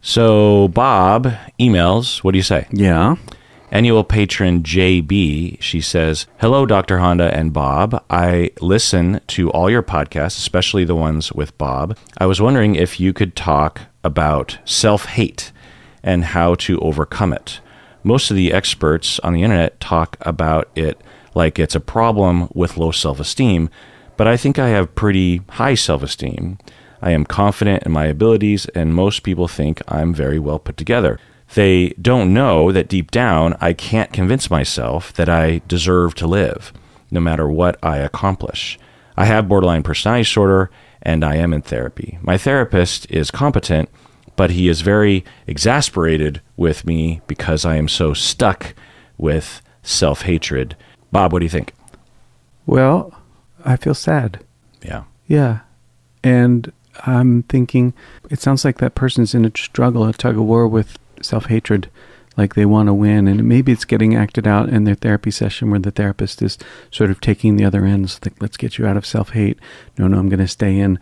So Bob emails, what do you say? Yeah. Annual patron JB, she says, "Hello, Dr. Honda and Bob. I listen to all your podcasts, especially the ones with Bob. I was wondering if you could talk about self-hate and how to overcome it. Most of the experts on the internet talk about it like it's a problem with low self-esteem, but I think I have pretty high self-esteem. I am confident in my abilities, and most people think I'm very well put together. They don't know that deep down, I can't convince myself that I deserve to live, no matter what I accomplish. I have borderline personality disorder, and I am in therapy. My therapist is competent, but he is very exasperated with me because I am so stuck with self-hatred." Bob, what do you think? Well, I feel sad. Yeah. Yeah. And I'm thinking, it sounds like that person's in a struggle, a tug of war with self-hatred, like they want to win. And maybe it's getting acted out in their therapy session where the therapist is sort of taking the other end. Like, let's get you out of self-hate. No, I'm going to stay in.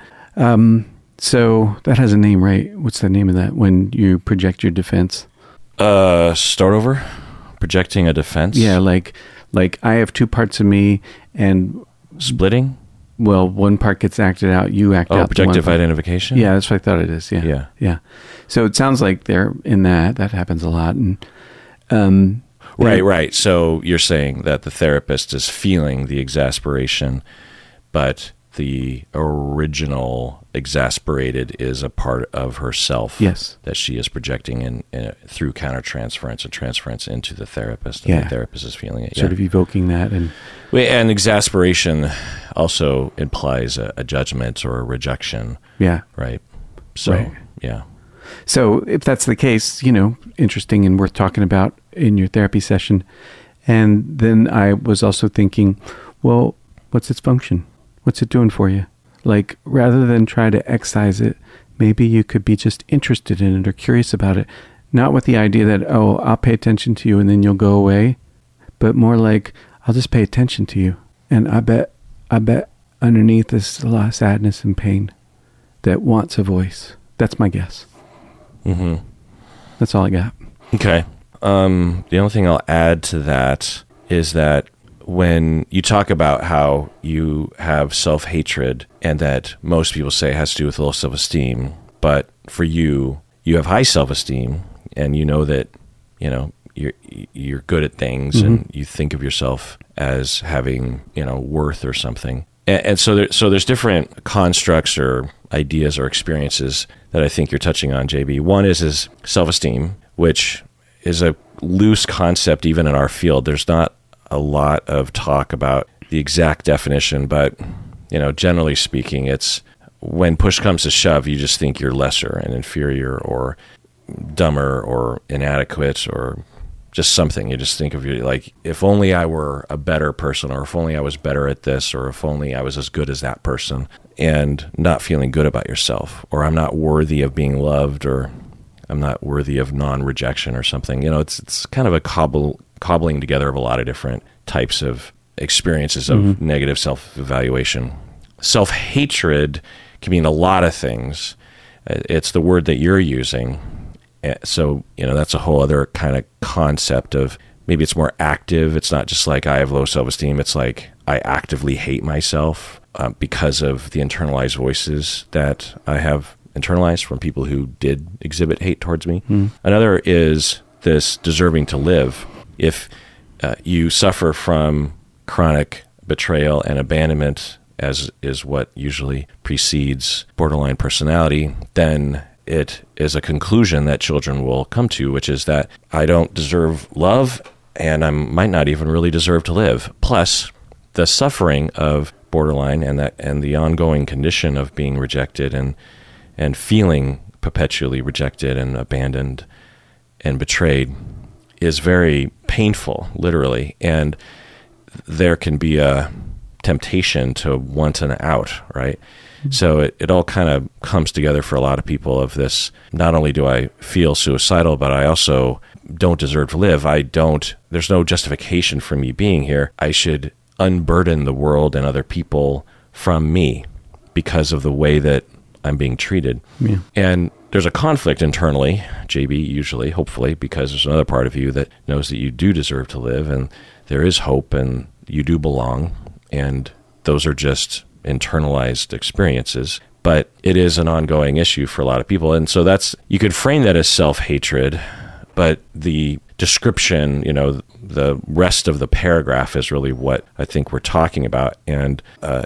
So that has a name, right? What's the name of that when you project your defense? Start over? Projecting a defense? Yeah, like I have two parts of me and... Splitting? Well, one part gets acted out, you act out. Oh, projective identification? Yeah, that's what I thought it is. Yeah. So it sounds like they're in that. That happens a lot. And Right. So you're saying that the therapist is feeling the exasperation, but the original exasperated is a part of herself. Yes. That she is projecting in through countertransference and transference into the therapist. And the therapist is feeling it. Sort of evoking that. And exasperation also implies a judgment or a rejection. Yeah. Right. So, right. Yeah. So if that's the case, interesting and worth talking about in your therapy session. And then I was also thinking, well, what's its function? What's it doing for you? Like, rather than try to excise it, maybe you could be just interested in it or curious about it. Not with the idea that, oh, I'll pay attention to you and then you'll go away, but more like, I'll just pay attention to you. And I bet underneath is a lot of sadness and pain that wants a voice. That's my guess. Mm-hmm. That's all I got. Okay. The only thing I'll add to that is that when you talk about how you have self-hatred and that most people say it has to do with low self-esteem, but for you have high self-esteem and you know that, you're good at things and you think of yourself as having, worth or something. And so there's different constructs or ideas or experiences that I think you're touching on, JB. One is self-esteem, which is a loose concept even in our field. There's not a lot of talk about the exact definition, but generally speaking, it's when push comes to shove, you just think you're lesser and inferior or dumber or inadequate or just something. You just think of you like, if only I were a better person, or if only I was better at this, or if only I was as good as that person, and not feeling good about yourself, or I'm not worthy of being loved, or I'm not worthy of non-rejection or something. It's kind of a cobbling together of a lot of different types of experiences of negative self-evaluation. Self-hatred can mean a lot of things. It's the word that you're using. So, that's a whole other kind of concept of maybe it's more active. It's not just like I have low self-esteem. It's like I actively hate myself because of the internalized voices that I have internalized from people who did exhibit hate towards me. Another is this deserving to live. If you suffer from chronic betrayal and abandonment, as is what usually precedes borderline personality, then it is a conclusion that children will come to, which is that I don't deserve love and I might not even really deserve to live. Plus, the suffering of borderline and the ongoing condition of being rejected and feeling perpetually rejected and abandoned and betrayed is very painful, literally. And there can be a temptation to want an out, right? So it all kind of comes together for a lot of people of this, not only do I feel suicidal, but I also don't deserve to live. There's no justification for me being here. I should unburden the world and other people from me because of the way that I'm being treated. Yeah. And there's a conflict internally, JB, usually, hopefully, because there's another part of you that knows that you do deserve to live, and there is hope, and you do belong, and those are just internalized experiences. But it is an ongoing issue for a lot of people, and so you could frame that as self-hatred, but the description, the rest of the paragraph is really what I think we're talking about, and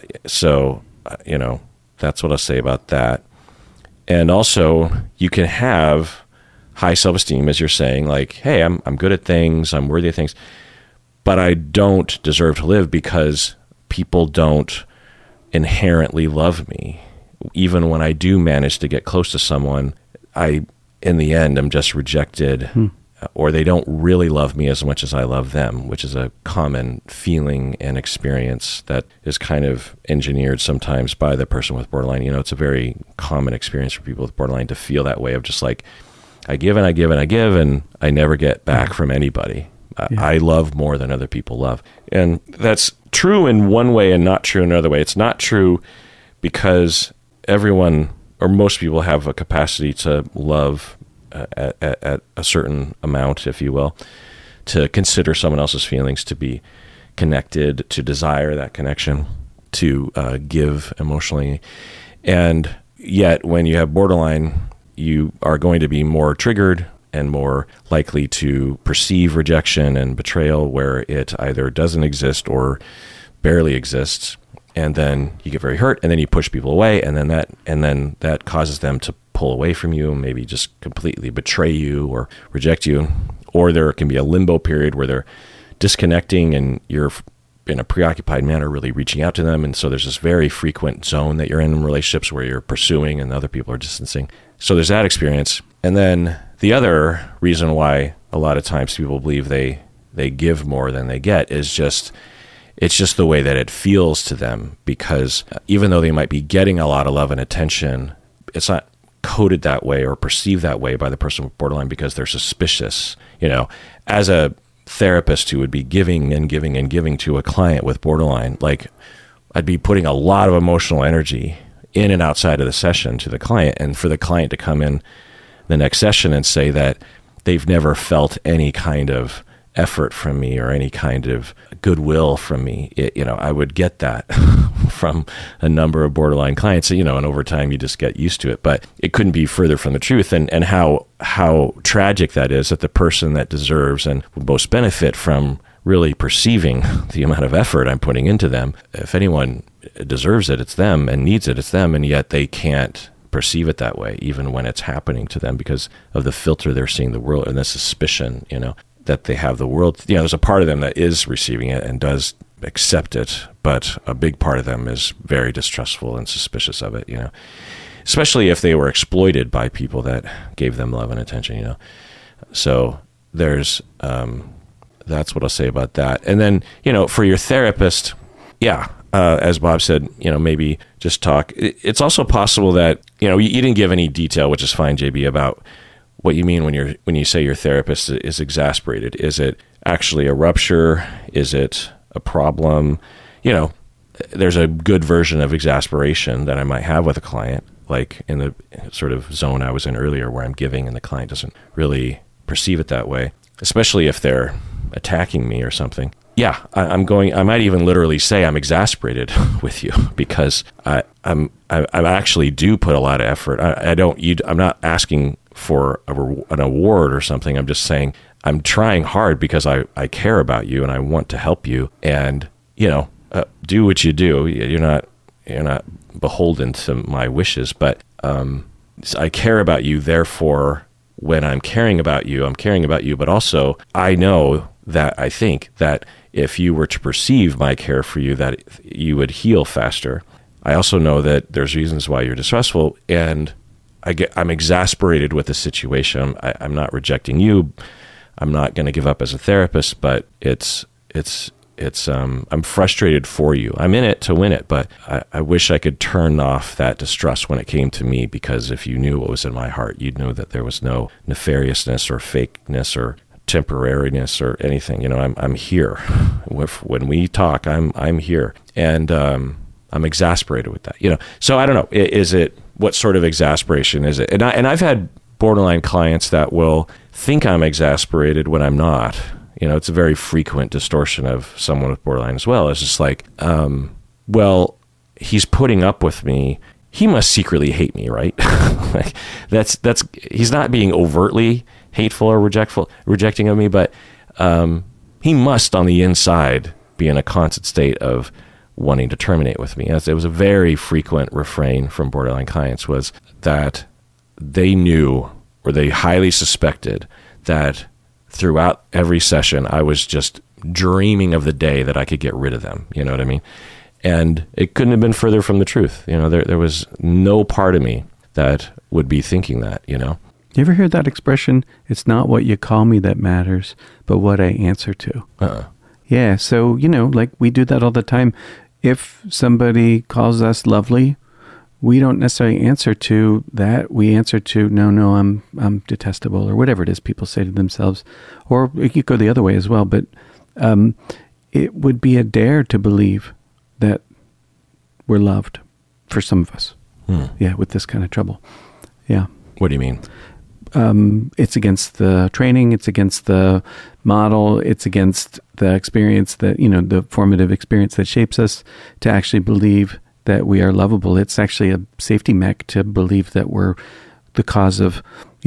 so that's what I'll say about that. And also, you can have high self-esteem, as you're saying, like, hey, I'm good at things, I'm worthy of things, but I don't deserve to live because people don't inherently love me. Even when I do manage to get close to someone, in the end, I'm just rejected, or they don't really love me as much as I love them, which is a common feeling and experience that is kind of engineered sometimes by the person with borderline. It's a very common experience for people with borderline to feel that way of just like, I give and I give and I give, and I never get back from anybody. I love more than other people love. And that's true in one way and not true in another way. It's not true because everyone or most people have a capacity to love at a certain amount, if you will, to consider someone else's feelings, to be connected, to desire that connection, to give emotionally. And yet when you have borderline, you are going to be more triggered and more likely to perceive rejection and betrayal where it either doesn't exist or barely exists. And then you get very hurt, and then you push people away, and then that causes them to pull away from you, maybe just completely betray you or reject you. Or there can be a limbo period where they're disconnecting and you're in a preoccupied manner really reaching out to them. And so there's this very frequent zone that you're in relationships where you're pursuing and other people are distancing. So there's that experience. And then the other reason why a lot of times people believe they give more than they get is it's just the way that it feels to them, because even though they might be getting a lot of love and attention, it's not coded that way or perceived that way by the person with borderline because they're suspicious. As a therapist who would be giving and giving and giving to a client with borderline, like I'd be putting a lot of emotional energy in and outside of the session to the client, and for the client to come in the next session and say that they've never felt any kind of effort from me or any kind of goodwill from me, I would get that from a number of borderline clients, and over time you just get used to it, but it couldn't be further from the truth. And how tragic that is, that the person that deserves and would most benefit from really perceiving the amount of effort I'm putting into them, if anyone deserves it, it's them, and needs it, it's them, and yet they can't perceive it that way, even when it's happening to them because of the filter they're seeing the world and the suspicion, that they have the world. There's a part of them that is receiving it and does accept it, but a big part of them is very distrustful and suspicious of it, especially if they were exploited by people that gave them love and attention, So there's, that's what I'll say about that. And then, for your therapist, as Bob said, maybe just talk. It's also possible that, you didn't give any detail, which is fine, JB, about what you mean when you say your therapist is exasperated. Is it actually a rupture? Is it a problem? There's a good version of exasperation that I might have with a client, like in the sort of zone I was in earlier where I'm giving and the client doesn't really perceive it that way, especially if they're attacking me or something. Yeah, I might even literally say I'm exasperated with you because I actually do put a lot of effort. I'm not asking for an award or something. I'm just saying I'm trying hard because I care about you and I want to help you, and do what you do. You're not beholden to my wishes, but I care about you. Therefore, when I'm caring about you, but also I know that I think that if you were to perceive my care for you, that you would heal faster. I also know that there's reasons why you're distrustful, and I'm exasperated with the situation. I'm not rejecting you. I'm not going to give up as a therapist, but I'm frustrated for you. I'm in it to win it, but I wish I could turn off that distrust when it came to me, because if you knew what was in my heart, you'd know that there was no nefariousness or fakeness or temporariness or anything. I'm here. When we talk, I'm here. And I'm exasperated with that, So I don't know. Is it, what sort of exasperation is it? And I've had borderline clients that will think I'm exasperated when I'm not. It's a very frequent distortion of someone with borderline as well. It's just like, well, he's putting up with me. He must secretly hate me, right? Like that's he's not being overtly hateful or rejecting of me, but he must on the inside be in a constant state of wanting to terminate with me. It was a very frequent refrain from borderline clients, was that they knew, or they highly suspected, that throughout every session I was just dreaming of the day that I could get rid of them. You know what I mean? And it couldn't have been further from the truth. There was no part of me that would be thinking that, You ever hear that expression? It's not what you call me that matters, but what I answer to. Yeah. So, like we do that all the time. If somebody calls us lovely, we don't necessarily answer to that. We answer to, no, I'm detestable, or whatever it is people say to themselves. Or it could go the other way as well. But it would be a dare to believe that we're loved, for some of us. Yeah, with this kind of trouble. Yeah. What do you mean? It's against the training, it's against the model, it's against the experience that, the formative experience that shapes us, to actually believe that we are lovable. It's actually a safety mech to believe that we're the cause of,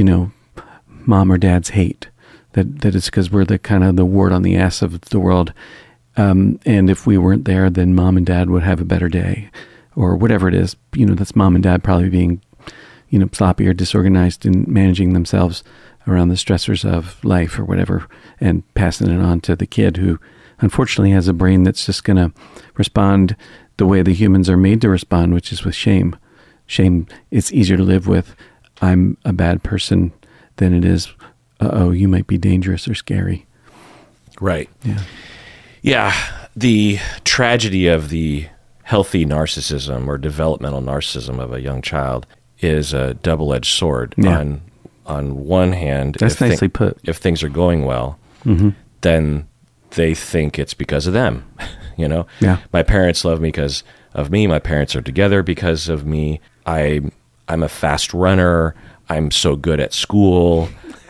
mom or dad's hate. That it's because we're the kind of the wart on the ass of the world. And if we weren't there, then mom and dad would have a better day, or whatever it is. That's mom and dad probably being, sloppy or disorganized in managing themselves around the stressors of life or whatever, and passing it on to the kid, who unfortunately has a brain that's just going to respond the way the humans are made to respond, which is with shame. Shame, it's easier to live with, I'm a bad person, than it is, you might be dangerous or scary. Right. Yeah. Yeah. The tragedy of the healthy narcissism or developmental narcissism of a young child is a double-edged sword. Yeah. On one hand, that's nicely put. If things are going well, then they think it's because of them. Yeah. My parents love me because of me. My parents are together because of me. I'm a fast runner. I'm so good at school.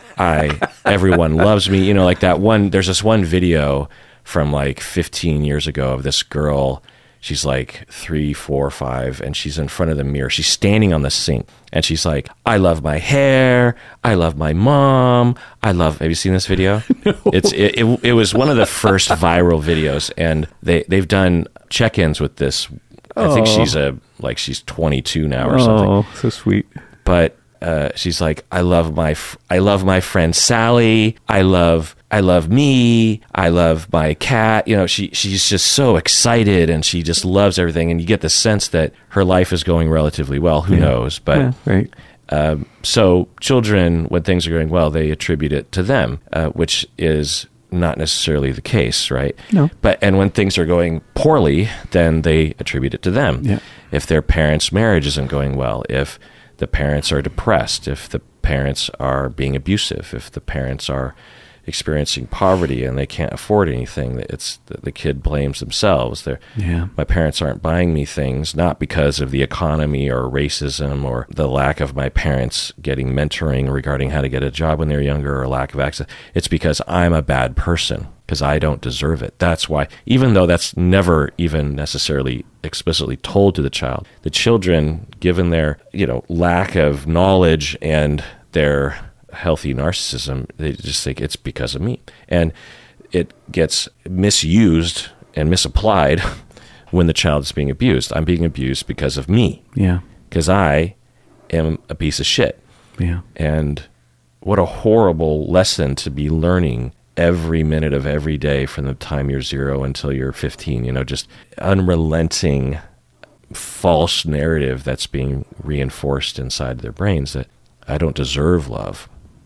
Everyone loves me. Like that one. There's this one video from like 15 years ago of this girl. She's like 3, 4, 5, and she's in front of the mirror. She's standing on the sink, and she's like, I love my hair. I love my mom. Have you seen this video? No. It was one of the first viral videos, and they've done check-ins with this. I think she's 22 now or something. Oh, so sweet. But she's like, I love my friend Sally. I love me. I love my cat. She's just so excited, and she just loves everything. And you get the sense that her life is going relatively well. Who knows? But right. So children, when things are going well, they attribute it to them, which is not necessarily the case, right? No. And when things are going poorly, then they attribute it to them. Yeah. If their parents' marriage isn't going well, if the parents are depressed, if the parents are being abusive, if the parents are experiencing poverty and they can't afford anything, the kid blames themselves. My parents aren't buying me things, not because of the economy or racism or the lack of my parents getting mentoring regarding how to get a job when they're younger, or lack of access. It's because I'm a bad person, because I don't deserve it. That's why, even though that's never even necessarily explicitly told to the child, the children, given their lack of knowledge and their healthy narcissism, they just think it's because of me. And it gets misused and misapplied when the child is being abused. I'm being abused because of me. Yeah. Because I am a piece of shit. Yeah. And what a horrible lesson to be learning every minute of every day from the time you're 0 until you're 15, just unrelenting false narrative that's being reinforced inside their brains that I don't deserve love.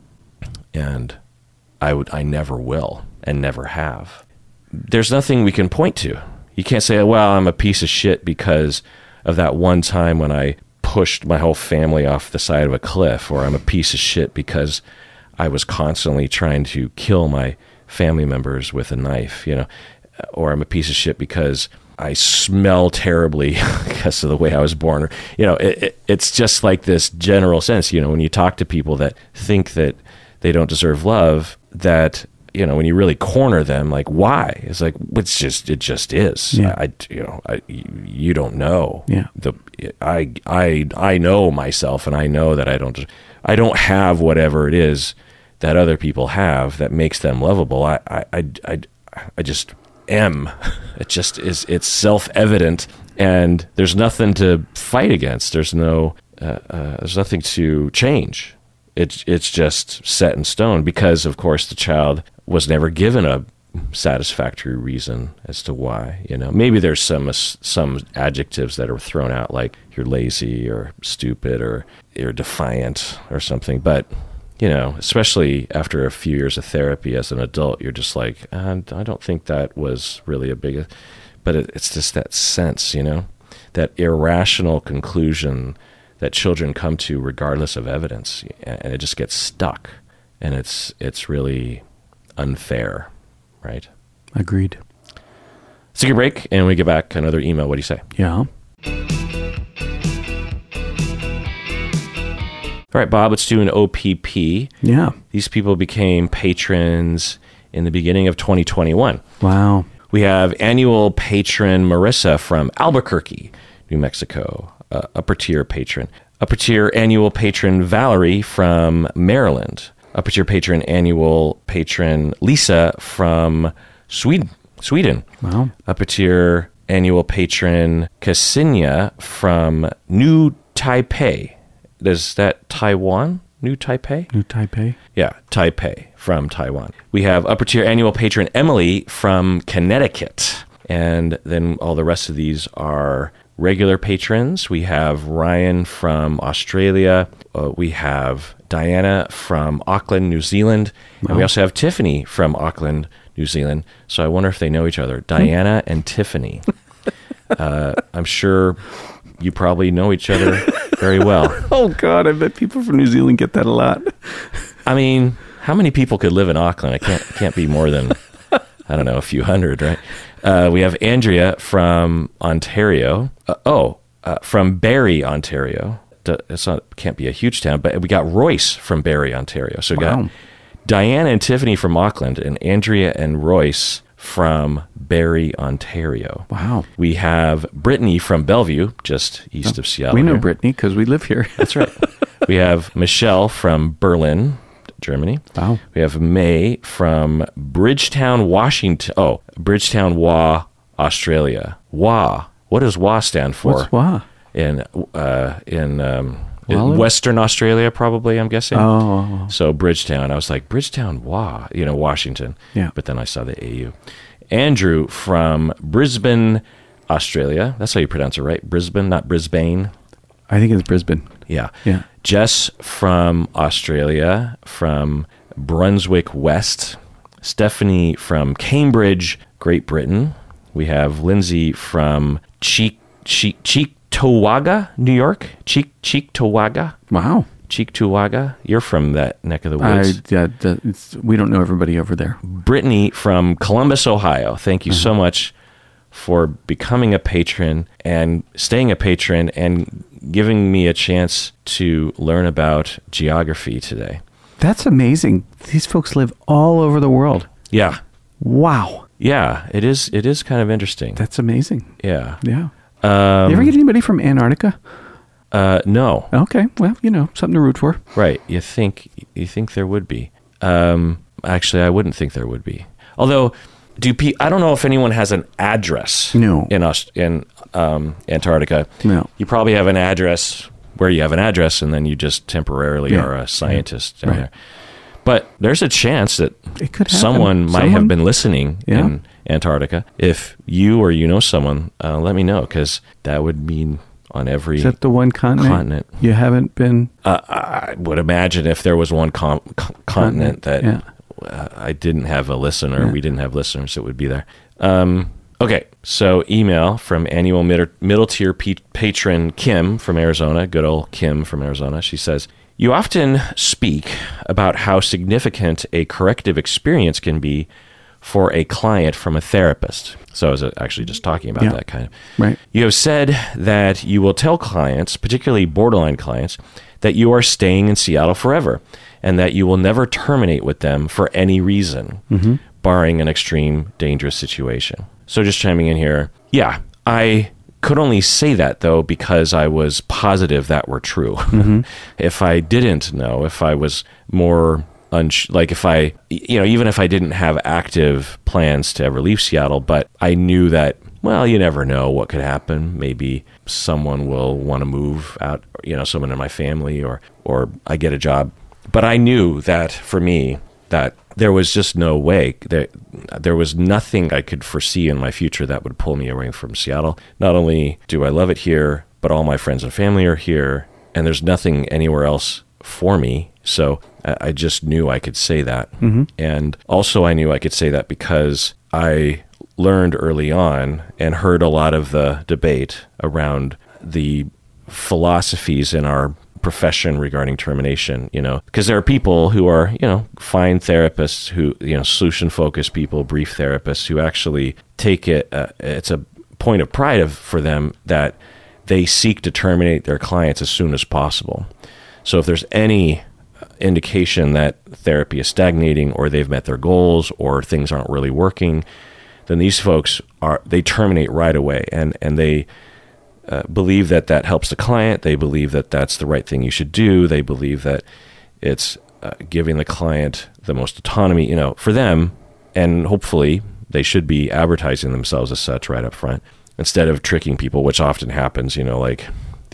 And I never will and never have. There's nothing we can point to. You can't say, well, I'm a piece of shit because of that one time when I pushed my whole family off the side of a cliff, or I'm a piece of shit because I was constantly trying to kill my family members with a knife, or I'm a piece of shit because I smell terribly because of the way I was born. It's just like this general sense, when you talk to people that think that they don't deserve love, that, when you really corner them, like, why? It's like, it just is. Yeah. You don't know. Yeah. I know myself, and I know that I don't have whatever it is that other people have that makes them lovable. I just am. It just is. It's self-evident, and there's nothing to fight against. There's nothing to change. It's just set in stone because, of course, the child was never given a satisfactory reason as to why. Maybe there's some adjectives that are thrown out, like you're lazy or stupid or you're defiant or something. But especially after a few years of therapy as an adult, you're just like, I don't think that was really a big. But it's just that sense, that irrational conclusion that children come to regardless of evidence, and it just gets stuck, and it's really unfair, right? Agreed. Let's take a break, and when we get back, another email. What do you say? Yeah. All right, Bob, let's do an OPP. Yeah. These people became patrons in the beginning of 2021. Wow. We have annual patron Marissa from Albuquerque, New Mexico, upper tier patron. Upper tier annual patron Valerie from Maryland. Upper tier patron annual patron Lisa from Sweden. Wow. Upper tier annual patron Ksenia from New Taipei. Is that Taiwan? New Taipei? New Taipei. Yeah, Taipei from Taiwan. We have upper tier annual patron Emily from Connecticut. And then all the rest of these are regular patrons. We have Ryan from Australia. We have Diana from Auckland, New Zealand. Wow. And we also have Tiffany from Auckland, New Zealand. So I wonder if they know each other. Diana and Tiffany. I'm sure you probably know each other very well. Oh, God, I bet people from New Zealand get that a lot. I mean, how many people could live in Auckland? It can't be more than, I don't know, a few hundred, right? We have Andrea from Ontario. From Barrie, Ontario. Can't be a huge town, but we got Royce from Barrie, Ontario. So we got Diana and Tiffany from Auckland, and Andrea and Royce from Barrie, Ontario. Wow. We have Brittany from Bellevue, just east of Seattle. We know here. Brittany because we live here. That's right. We have Michelle from Berlin, Germany. Wow. We have May from Bridgetown, Washington. Oh, Bridgetown, Australia. WA. What does WA stand for? What's WA? In Western Australia, probably, I'm guessing. Oh. So Bridgetown. I was like, Bridgetown, Washington. Yeah. But then I saw the AU. Andrew from Brisbane, Australia. That's how you pronounce it, right? Brisbane, not Brisbane. I think it's Brisbane. Yeah. Yeah. Jess from Australia, from Brunswick West. Stephanie from Cambridge, Great Britain. We have Lindsay from Cheektowaga, New York. Cheektowaga. Wow. Cheektowaga. You're from that neck of the woods. We don't know everybody over there. Brittany from Columbus, Ohio. Thank you so much for becoming a patron and staying a patron and giving me a chance to learn about geography today. That's amazing. These folks live all over the world. Yeah. Wow. Yeah, it is kind of interesting. That's amazing. Yeah. Yeah. You ever get anybody from Antarctica? No. Okay. Well, something to root for. Right. You think there would be. Actually, I wouldn't think there would be. Although, I don't know if anyone has an address No. in Antarctica. No. You probably have an address where you have an address, and then you just temporarily are a scientist down there. But there's a chance that it could happen. Someone might have been listening in Antarctica. If you or someone, let me know, because that would mean on every... Is that the one continent? You haven't been... I would imagine if there was one continent that I didn't have a listener, we didn't have listeners, it would be there. Okay, so email from annual middle tier patron Kim from Arizona, good old Kim from Arizona. She says, you often speak about how significant a corrective experience can be for a client from a therapist. So I was actually just talking about that kind of. Right. You have said that you will tell clients, particularly borderline clients, that you are staying in Seattle forever and that you will never terminate with them for any reason, barring an extreme dangerous situation. So just chiming in here. Yeah, I could only say that, though, because I was positive that were true. If I didn't know, if I was more like if I, even if I didn't have active plans to ever leave Seattle, but I knew that, well, you never know what could happen. Maybe someone will want to move out, someone in my family, or I get a job. But I knew that for me, that there was just no way, there was nothing I could foresee in my future that would pull me away from Seattle. Not only do I love it here, but all my friends and family are here, and there's nothing anywhere else for me. So I just knew I could say that. And also I knew I could say that because I learned early on and heard a lot of the debate around the philosophies in our profession regarding termination, because there are people who are, fine therapists who, solution-focused people, brief therapists who actually take it, it's a point of pride for them that they seek to terminate their clients as soon as possible. So if there's any indication that therapy is stagnating or they've met their goals or things aren't really working, then these folks they terminate right away, and they believe that helps the client. They believe that that's the right thing you should do. They believe that it's giving the client the most autonomy, for them, and hopefully they should be advertising themselves as such right up front instead of tricking people, which often happens, like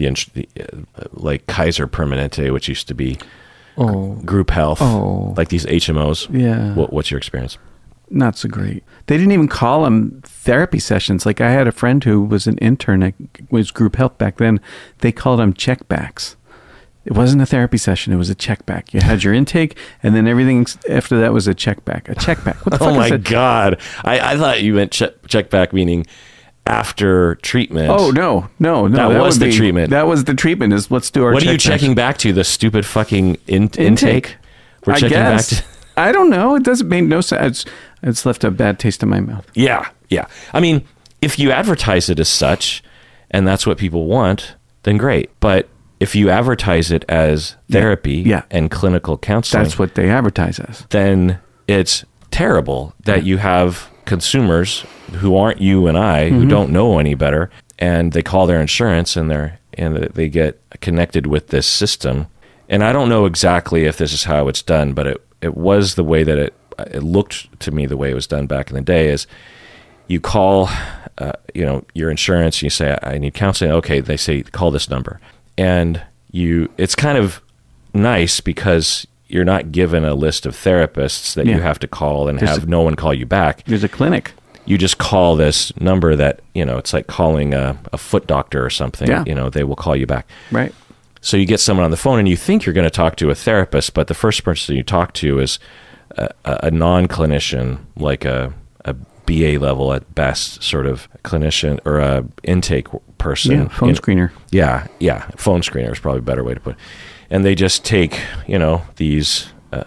like Kaiser Permanente, which used to be group health, like these HMOs. Yeah. What's your experience? Not so great. They didn't even call them therapy sessions. Like I had a friend who was an intern at was group health back then. They called them checkbacks. It wasn't a therapy session. It was a checkback. You had your intake, and then everything after that was a checkback. A checkback. What the fuck is that? Oh my God. I thought you meant checkback meaning after treatment. Oh, no. That was the treatment. That was the treatment, is let's do our What are you checking back to? The stupid fucking intake? We're checking back to... I don't know. It doesn't make no sense. It's left a bad taste in my mouth. Yeah. I mean, if you advertise it as such, and that's what people want, then great. But if you advertise it as therapy and clinical counseling... That's what they advertise as. Then it's terrible that you have consumers who aren't you and I, who don't know any better, and they call their insurance and they get connected with this system. And I don't know exactly if this is how it's done, but it was the way that it looked to me the way it was done back in the day is you call your insurance and you say, I need counseling. Okay, they say, call this number. And it's kind of nice because you're not given a list of therapists that you have to call and have no one call you back. There's a clinic. You just call this number that, it's like calling a foot doctor or something. Yeah. They will call you back. Right. So you get someone on the phone and you think you're going to talk to a therapist, but the first person you talk to is a non-clinician, like a BA level at best sort of clinician or a intake person. Yeah, phone screener. Yeah. Phone screener is probably a better way to put it. And they just take, these,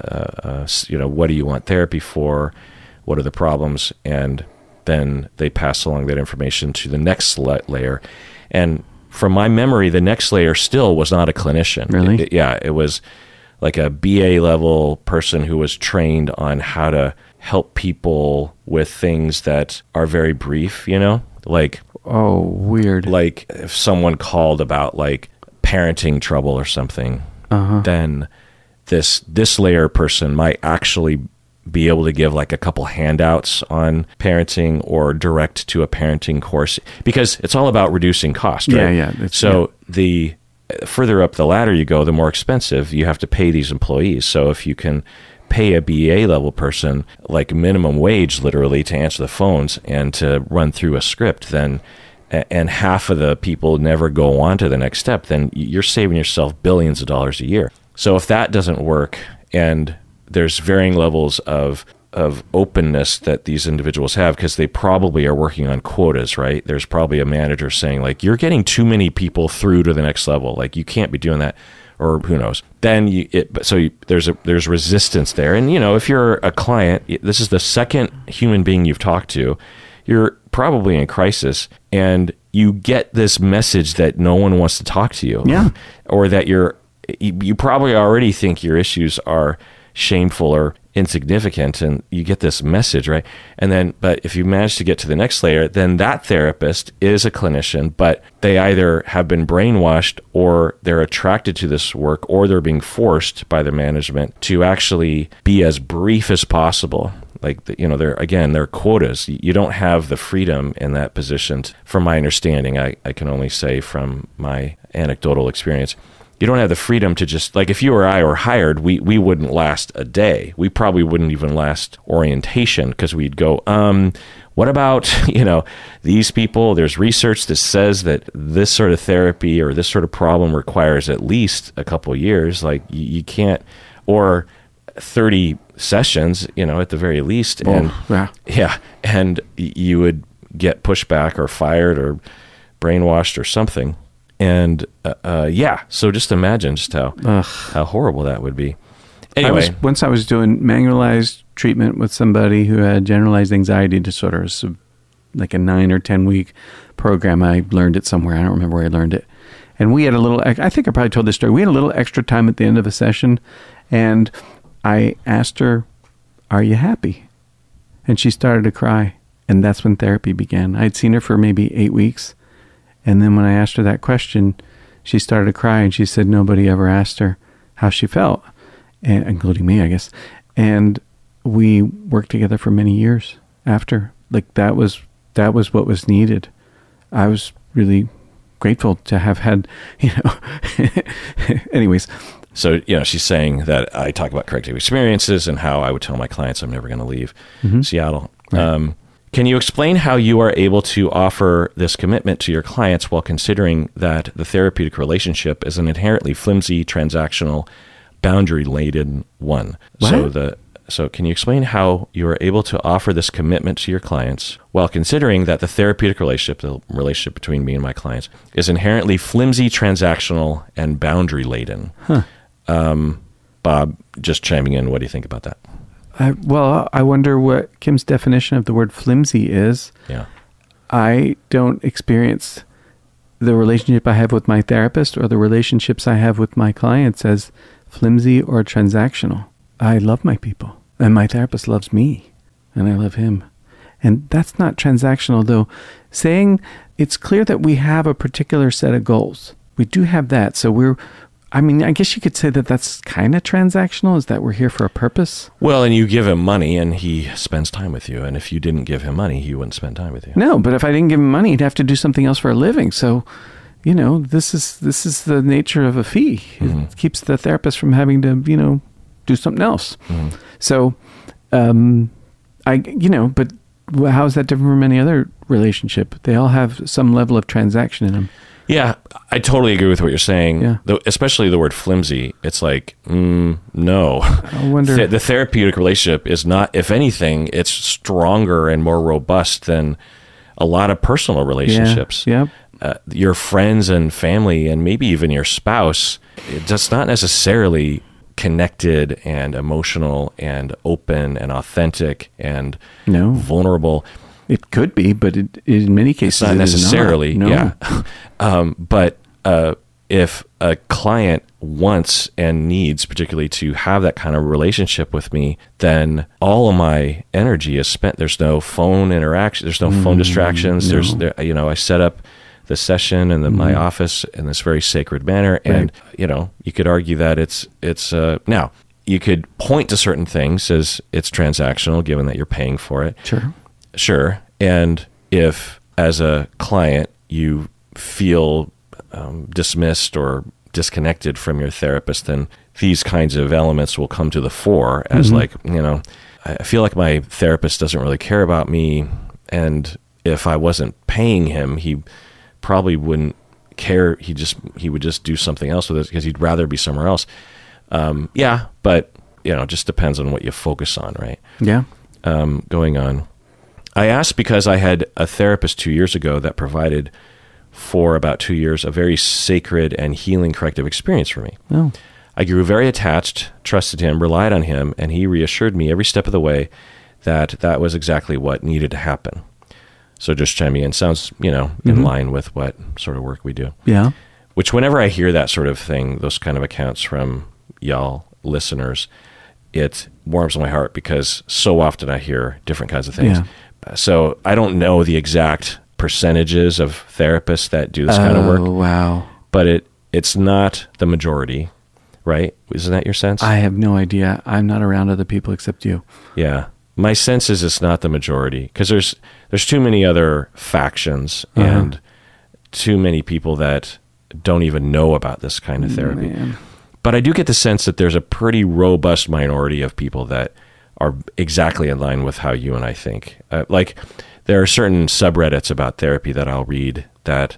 what do you want therapy for? What are the problems? And then they pass along that information to the next layer. And from my memory, the next layer still was not a clinician. Really? It was like a BA level person who was trained on how to help people with things that are very brief, like... Oh, weird. Like if someone called about like parenting trouble or something, then this layer person might actually be able to give like a couple handouts on parenting or direct to a parenting course because it's all about reducing cost, right? Yeah. So the further up the ladder you go, the more expensive you have to pay these employees. So if you can pay a BA level person like minimum wage literally to answer the phones and to run through a script, then and half of the people never go on to the next step, then you're saving yourself billions of dollars a year. So if that doesn't work, and there's varying levels of openness that these individuals have because they probably are working on quotas, right? There's probably a manager saying like, you're getting too many people through to the next level. Like you can't be doing that. or who knows, then there's resistance there. And, if you're a client, this is the second human being you've talked to, you're probably in crisis, and you get this message that no one wants to talk to you. Yeah. Or that you probably already think your issues are shameful or insignificant, and you get this message, right? And then, but if you manage to get to the next layer, then that therapist is a clinician, but they either have been brainwashed, or they're attracted to this work, or they're being forced by the management to actually be as brief as possible. Like, there are quotas. You don't have the freedom in that position. From my understanding, I can only say from my anecdotal experience, you don't have the freedom to just, like, if you or I were hired, we wouldn't last a day. We probably wouldn't even last orientation, because we'd go, what about, these people? There's research that says that this sort of therapy or this sort of problem requires at least a couple years. Like, you can't, or 30 sessions, at the very least. And and you would get pushback or fired or brainwashed or something. And so just imagine just how horrible that would be. Anyway, once I was doing manualized treatment with somebody who had generalized anxiety disorder. So like a 9 or 10 week program. I learned it somewhere. I don't remember where I learned it. And we had a little, I think I probably told this story. We had a little extra time at the end of a session, and I asked her, "Are you happy?" And she started to cry. And that's when therapy began. I'd seen her for maybe 8 weeks. And then when I asked her that question, she started to cry, and she said nobody ever asked her how she felt, and including me, I guess. And we worked together for many years after. Like, that was what was needed. I was really grateful to have had, anyways. So, she's saying that I talk about corrective experiences and how I would tell my clients I'm never going to leave Seattle. Right. Can you explain how you are able to offer this commitment to your clients while considering that the therapeutic relationship is an inherently flimsy, transactional, boundary-laden one? What? So can you explain how you are able to offer this commitment to your clients while considering that the therapeutic relationship, the relationship between me and my clients, is inherently flimsy, transactional, and boundary-laden? Bob, just chiming in, what do you think about that? I wonder what Kim's definition of the word flimsy is. Yeah. I don't experience the relationship I have with my therapist or the relationships I have with my clients as flimsy or transactional. I love my people, and my therapist loves me, and I love him. And that's not transactional, though. Saying it's clear that we have a particular set of goals. We do have that. So I guess you could say that that's kind of transactional, is that we're here for a purpose. Well, and you give him money and he spends time with you. And if you didn't give him money, he wouldn't spend time with you. No, but if I didn't give him money, he'd have to do something else for a living. So, this is the nature of a fee. Mm-hmm. It keeps the therapist from having to, do something else. Mm-hmm. So, but how is that different from any other relationship? They all have some level of transaction in them. Yeah, I totally agree with what you're saying. Yeah. Especially the word flimsy. It's like, no. I wonder. The therapeutic relationship is not, if anything, it's stronger and more robust than a lot of personal relationships. Yeah. Your friends and family, and maybe even your spouse, it's not necessarily connected and emotional and open and authentic and vulnerable. It could be, but in many cases, it's not necessarily. No. Yeah. But if a client wants and needs, particularly, to have that kind of relationship with me, then all of my energy is spent. There's no phone interaction. There's no phone distractions. No. I set up the session in my office in this very sacred manner, and you could argue that it's now you could point to certain things as it's transactional, given that you're paying for it. Sure. And if, as a client, you feel dismissed or disconnected from your therapist, then these kinds of elements will come to the fore as I feel like my therapist doesn't really care about me. And if I wasn't paying him, he probably wouldn't care. He would just do something else with it because he'd rather be somewhere else. But it just depends on what you focus on, right? Yeah. Going on. I asked because I had a therapist 2 years ago that provided for about 2 years, a very sacred and healing corrective experience for me. Oh. I grew very attached, trusted him, relied on him, and he reassured me every step of the way that that was exactly what needed to happen. So just chiming in sounds, in line with what sort of work we do. Yeah. Which whenever I hear that sort of thing, those kind of accounts from y'all listeners, it warms my heart because so often I hear different kinds of things. Yeah. So I don't know the exact percentages of therapists that do this kind of work. Oh, wow. But it's not the majority, right? Isn't that your sense? I have no idea. I'm not around other people except you. Yeah. My sense is it's not the majority because there's too many other factions and too many people that don't even know about this kind of therapy. Man. But I do get the sense that there's a pretty robust minority of people that are exactly in line with how you and I think. Like there are certain subreddits about therapy that I'll read that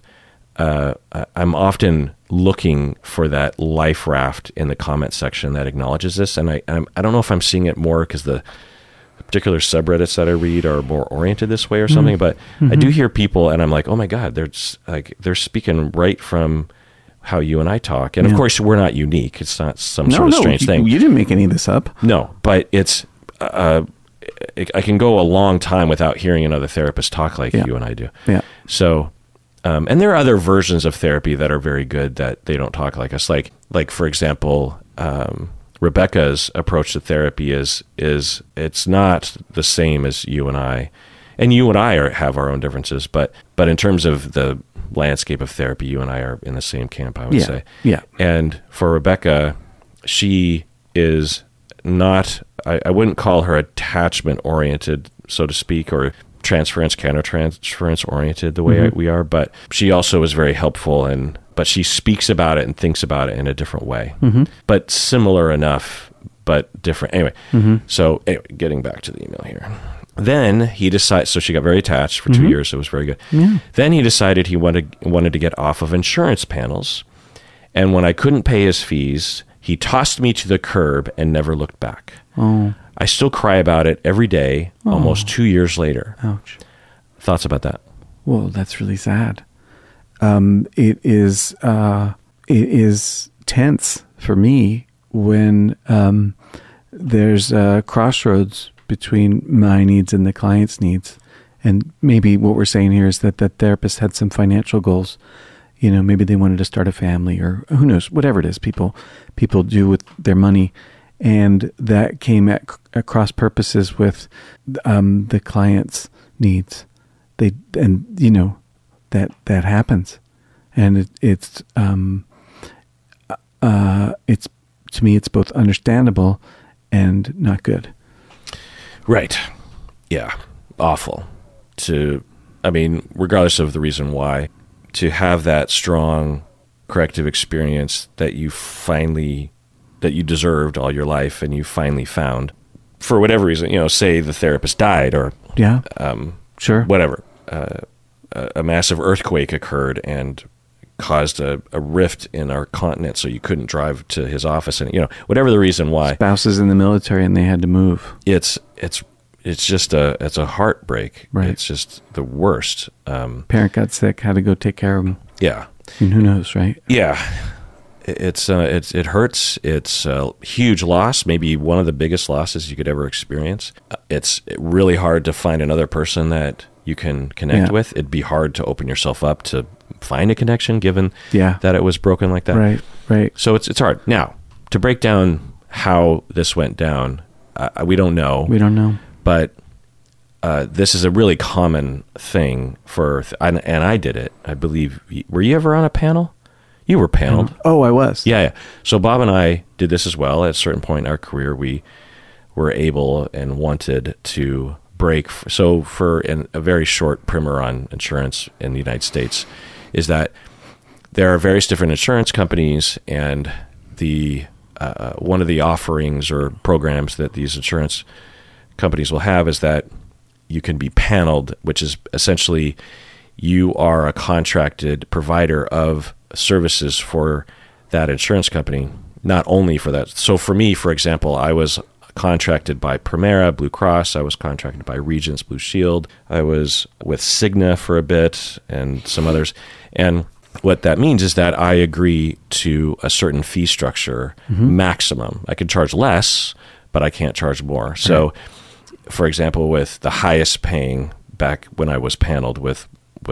I'm often looking for that life raft in the comment section that acknowledges this. And I don't know if I'm seeing it more because the particular subreddits that I read are more oriented this way or something, but I do hear people and I'm like, oh my God, they're speaking right from how you and I talk. And of course we're not unique. It's not some sort of strange thing. You didn't make any of this up. No, but it's, I can go a long time without hearing another therapist talk like you and I do. Yeah. So, and there are other versions of therapy that are very good that they don't talk like us. Like for example, Rebecca's approach to therapy is it's not the same as you and I, and you and I have our own differences, but in terms of the landscape of therapy, you and I are in the same camp, I would say. Yeah. And for Rebecca, she is not, I wouldn't call her attachment oriented, so to speak, or transference, countertransference oriented the way we are, but she also is very helpful but she speaks about it and thinks about it in a different way, but similar enough, but different. Anyway, so getting back to the email here. Then he decided, so she got very attached for 2 years. So it was very good. Yeah. Then he decided he wanted to get off of insurance panels. And when I couldn't pay his fees, he tossed me to the curb and never looked back. Oh. I still cry about it every day, almost 2 years later. Ouch. Thoughts about that? Well, that's really sad. It is tense for me when there's a crossroads between my needs and the client's needs. And maybe what we're saying here is that the therapist had some financial goals. Maybe they wanted to start a family or who knows, whatever it is people do with their money. And that came at cross purposes with the client's needs. That happens. And it's to me, it's both understandable and not good. Right. Yeah. Awful. Regardless of the reason why, to have that strong corrective experience that you deserved all your life and you finally found, for whatever reason, say the therapist died or sure, whatever, a massive earthquake occurred and caused a rift in our continent, so you couldn't drive to his office, and whatever the reason why. Spouses in the military and they had to move. It's just a heartbreak. Right. It's just the worst. Parent got sick, had to go take care of him. Yeah. And who knows, right? Yeah. It hurts. It's a huge loss, maybe one of the biggest losses you could ever experience. It's really hard to find another person that you can connect with. It'd be hard to open yourself up to find a connection given that it was broken like that. Right. So it's hard. Now, to break down how this went down, we don't know. But this is a really common thing and I did it. I believe. Were you ever on a panel? You were paneled. Oh, I was. Yeah. So Bob and I did this as well. At a certain point in our career, we were able and wanted to break. So for a very short primer on insurance in the United States is that there are various different insurance companies, and the one of the offerings or programs that these insurance companies will have is that you can be paneled, which is essentially you are a contracted provider of services for that insurance company, not only for that. So for me, for example, I was contracted by Premera, Blue Cross. I was contracted by Regence Blue Shield. I was with Cigna for a bit and some others. And what that means is that I agree to a certain fee structure maximum. I can charge less, but I can't charge more. So, for example, with the highest paying back when I was paneled with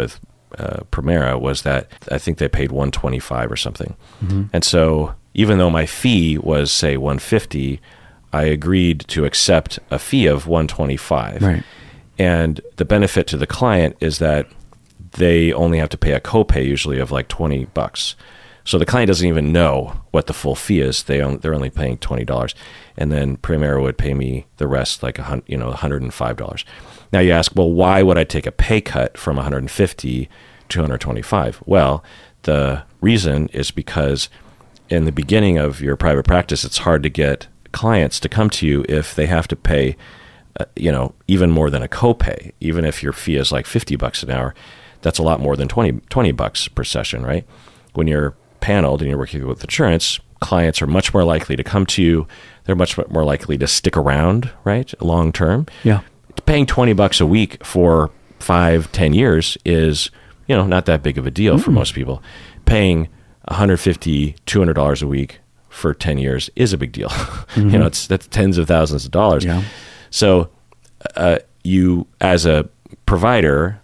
Premera was that I think they paid $125 or something. And so even though my fee was, say, $150, I agreed to accept a fee of $125. Right. And the benefit to the client is that they only have to pay a copay usually of like $20. So the client doesn't even know what the full fee is. They're only paying $20. And then Premera would pay me the rest, like $105. Now you ask, well, why would I take a pay cut from $150 to $125? Well, the reason is because in the beginning of your private practice, it's hard to get clients to come to you if they have to pay, even more than a copay. Even if your fee is like $50 an hour, that's a lot more than $20 per session, right? When you're paneled and you're working with insurance, clients are much more likely to come to you. They're much more likely to stick around, right? Long term. Yeah. Paying $20 a week for 5-10 years is, not that big of a deal for most people. Paying $150, $200 a week for 10 years is a big deal. That's tens of thousands of dollars. Yeah. So you, as a provider,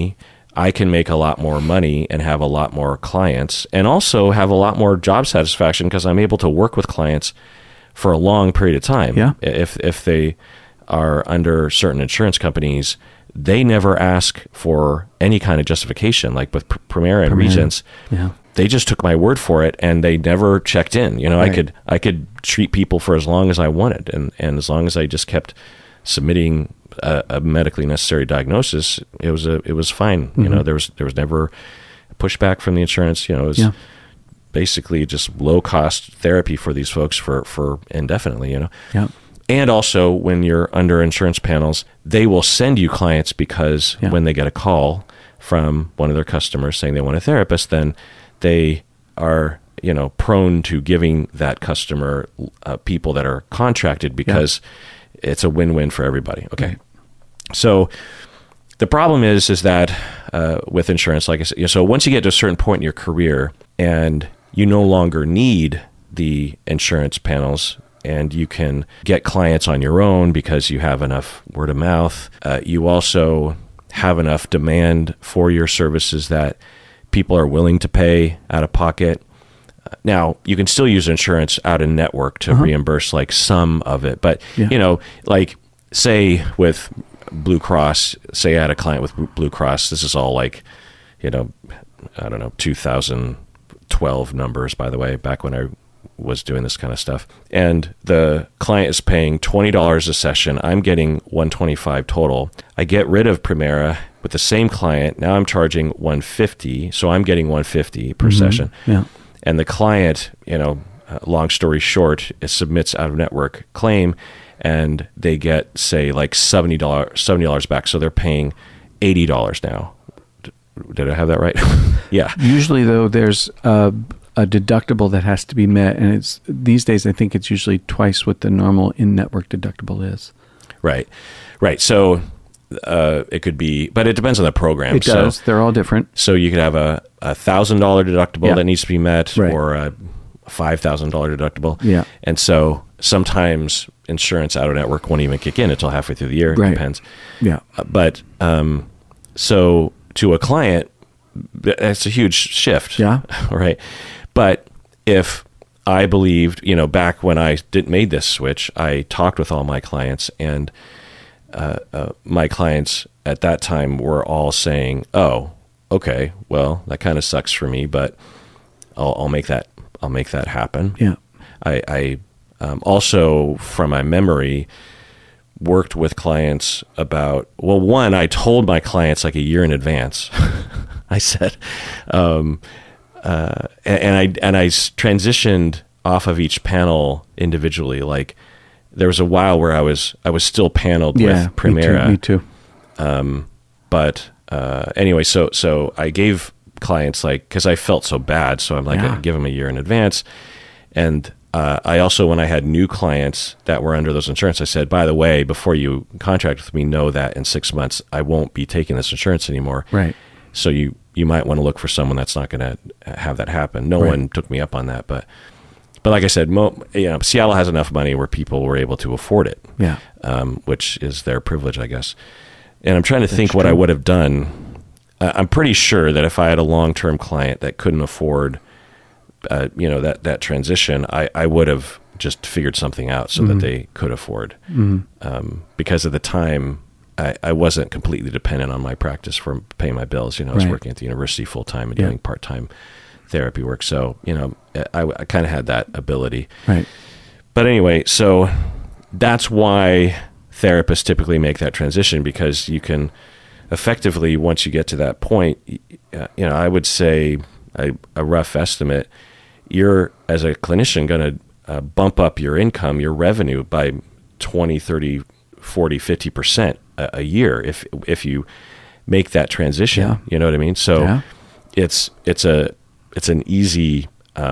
I can make a lot more money and have a lot more clients and also have a lot more job satisfaction because I'm able to work with clients for a long period of time. Yeah. If they are under certain insurance companies, they never ask for any kind of justification. Like with Premera and Regence, they just took my word for it and they never checked in. Right. I could treat people for as long as I wanted, and as long as I just kept submitting a medically necessary diagnosis, it was fine. There was never pushback from the insurance. It was basically just low cost therapy for these folks for indefinitely. Yeah. And also, when you're under insurance panels, they will send you clients because when they get a call from one of their customers saying they want a therapist, then they are, prone to giving that customer people that are contracted because it's a win-win for everybody. Okay. Right. So the problem is that with insurance, like I said, so once you get to a certain point in your career and you no longer need the insurance panels, and you can get clients on your own because you have enough word of mouth. You also have enough demand for your services that people are willing to pay out of pocket. Now, you can still use insurance out of network to reimburse like some of it. But, like say with Blue Cross, say I had a client with Blue Cross. This is all like, 2012 numbers, by the way, back when I was doing this kind of stuff. And the client is paying $20 a session. I'm getting $125 total. I get rid of Premera with the same client. Now I'm charging $150. So I'm getting $150 per session. Yeah. And the client, long story short, submits out of network claim and they get, say, like $70 back. So they're paying $80 now. Did I have that right? Yeah. Usually, though, there's a deductible that has to be met, and it's these days I think it's usually twice what the normal in-network deductible is. Right. So it could be, but it depends on the program. It does. They're all different. So you could have a $1,000 deductible that needs to be met, right, or a $5,000 deductible. Yeah. And so sometimes insurance out of network won't even kick in until halfway through the year. It depends. Yeah. But so to a client, that's a huge shift. Yeah. Right. But if I believed, back when I made this switch, I talked with all my clients, and my clients at that time were all saying, "Oh, okay, well, that kind of sucks for me, but I'll make that happen." Yeah. I also, from my memory, worked with clients about, well, one, I told my clients like a year in advance. I said, and I transitioned off of each panel individually. Like there was a while where I was still paneled with Premera. Me too. But anyway, so I gave clients, like, because I felt so bad, so I'm like, I give them a year in advance, and I also, when I had new clients that were under those insurance, I said, by the way, before you contract with me, know that in 6 months, I won't be taking this insurance anymore. Right. So you might want to look for someone that's not going to have that happen. No one took me up on that, but like I said, Seattle has enough money where people were able to afford it. Yeah. Which is their privilege, I guess. And I'm trying to think what I would have done. I'm pretty sure that if I had a long-term client that couldn't afford, that transition, I would have just figured something out so that they could afford. Because at the time, I wasn't completely dependent on my practice for paying my bills. I was working at the university full time and doing part-time therapy work. So, I kind of had that ability. Right. But anyway, so that's why therapists typically make that transition, because you can effectively, once you get to that point, I would say a rough estimate, you're, as a clinician, going to bump up your income, your revenue by 20, 30, 40, 50% a year if you make that transition. Yeah. You know what I mean? So it's an easy,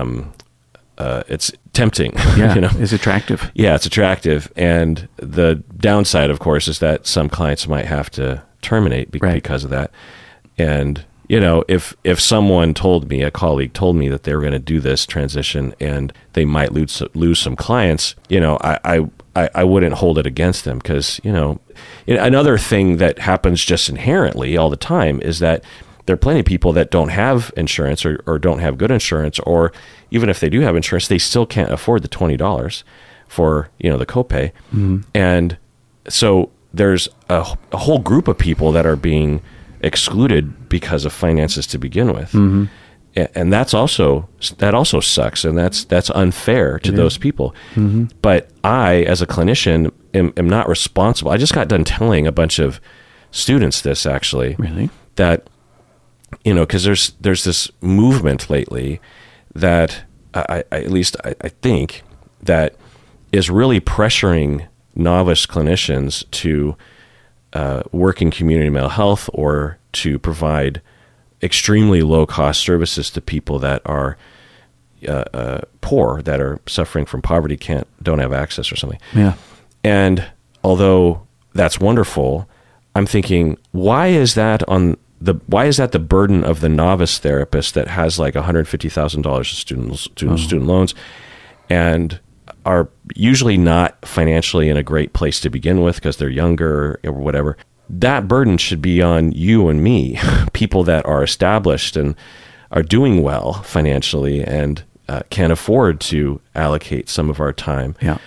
it's tempting. Yeah, it's attractive. Yeah, it's attractive. And the downside, of course, is that some clients might have to terminate because of that. And, if someone told me, a colleague told me that they were going to do this transition and they might lose some clients, I wouldn't hold it against them, because, another thing that happens just inherently all the time is that there are plenty of people that don't have insurance or don't have good insurance, or even if they do have insurance, they still can't afford the $20 for, the copay. And so there's a whole group of people that are being excluded because of finances to begin with. And that also sucks. And that's unfair to those people. But I, as a clinician, am not responsible. I just got done telling a bunch of students this, actually. Really? That, because there's this movement lately that I think that is really pressuring novice clinicians to work in community mental health, or to provide extremely low-cost services to people that are poor, that are suffering from poverty, don't have access or something. Yeah. And although that's wonderful, I'm thinking, why is that the burden of the novice therapist that has like $150,000 of student loans, and are usually not financially in a great place to begin with because they're younger or whatever? That burden should be on you and me, people that are established and are doing well financially and can afford to allocate some of our time. Yeah.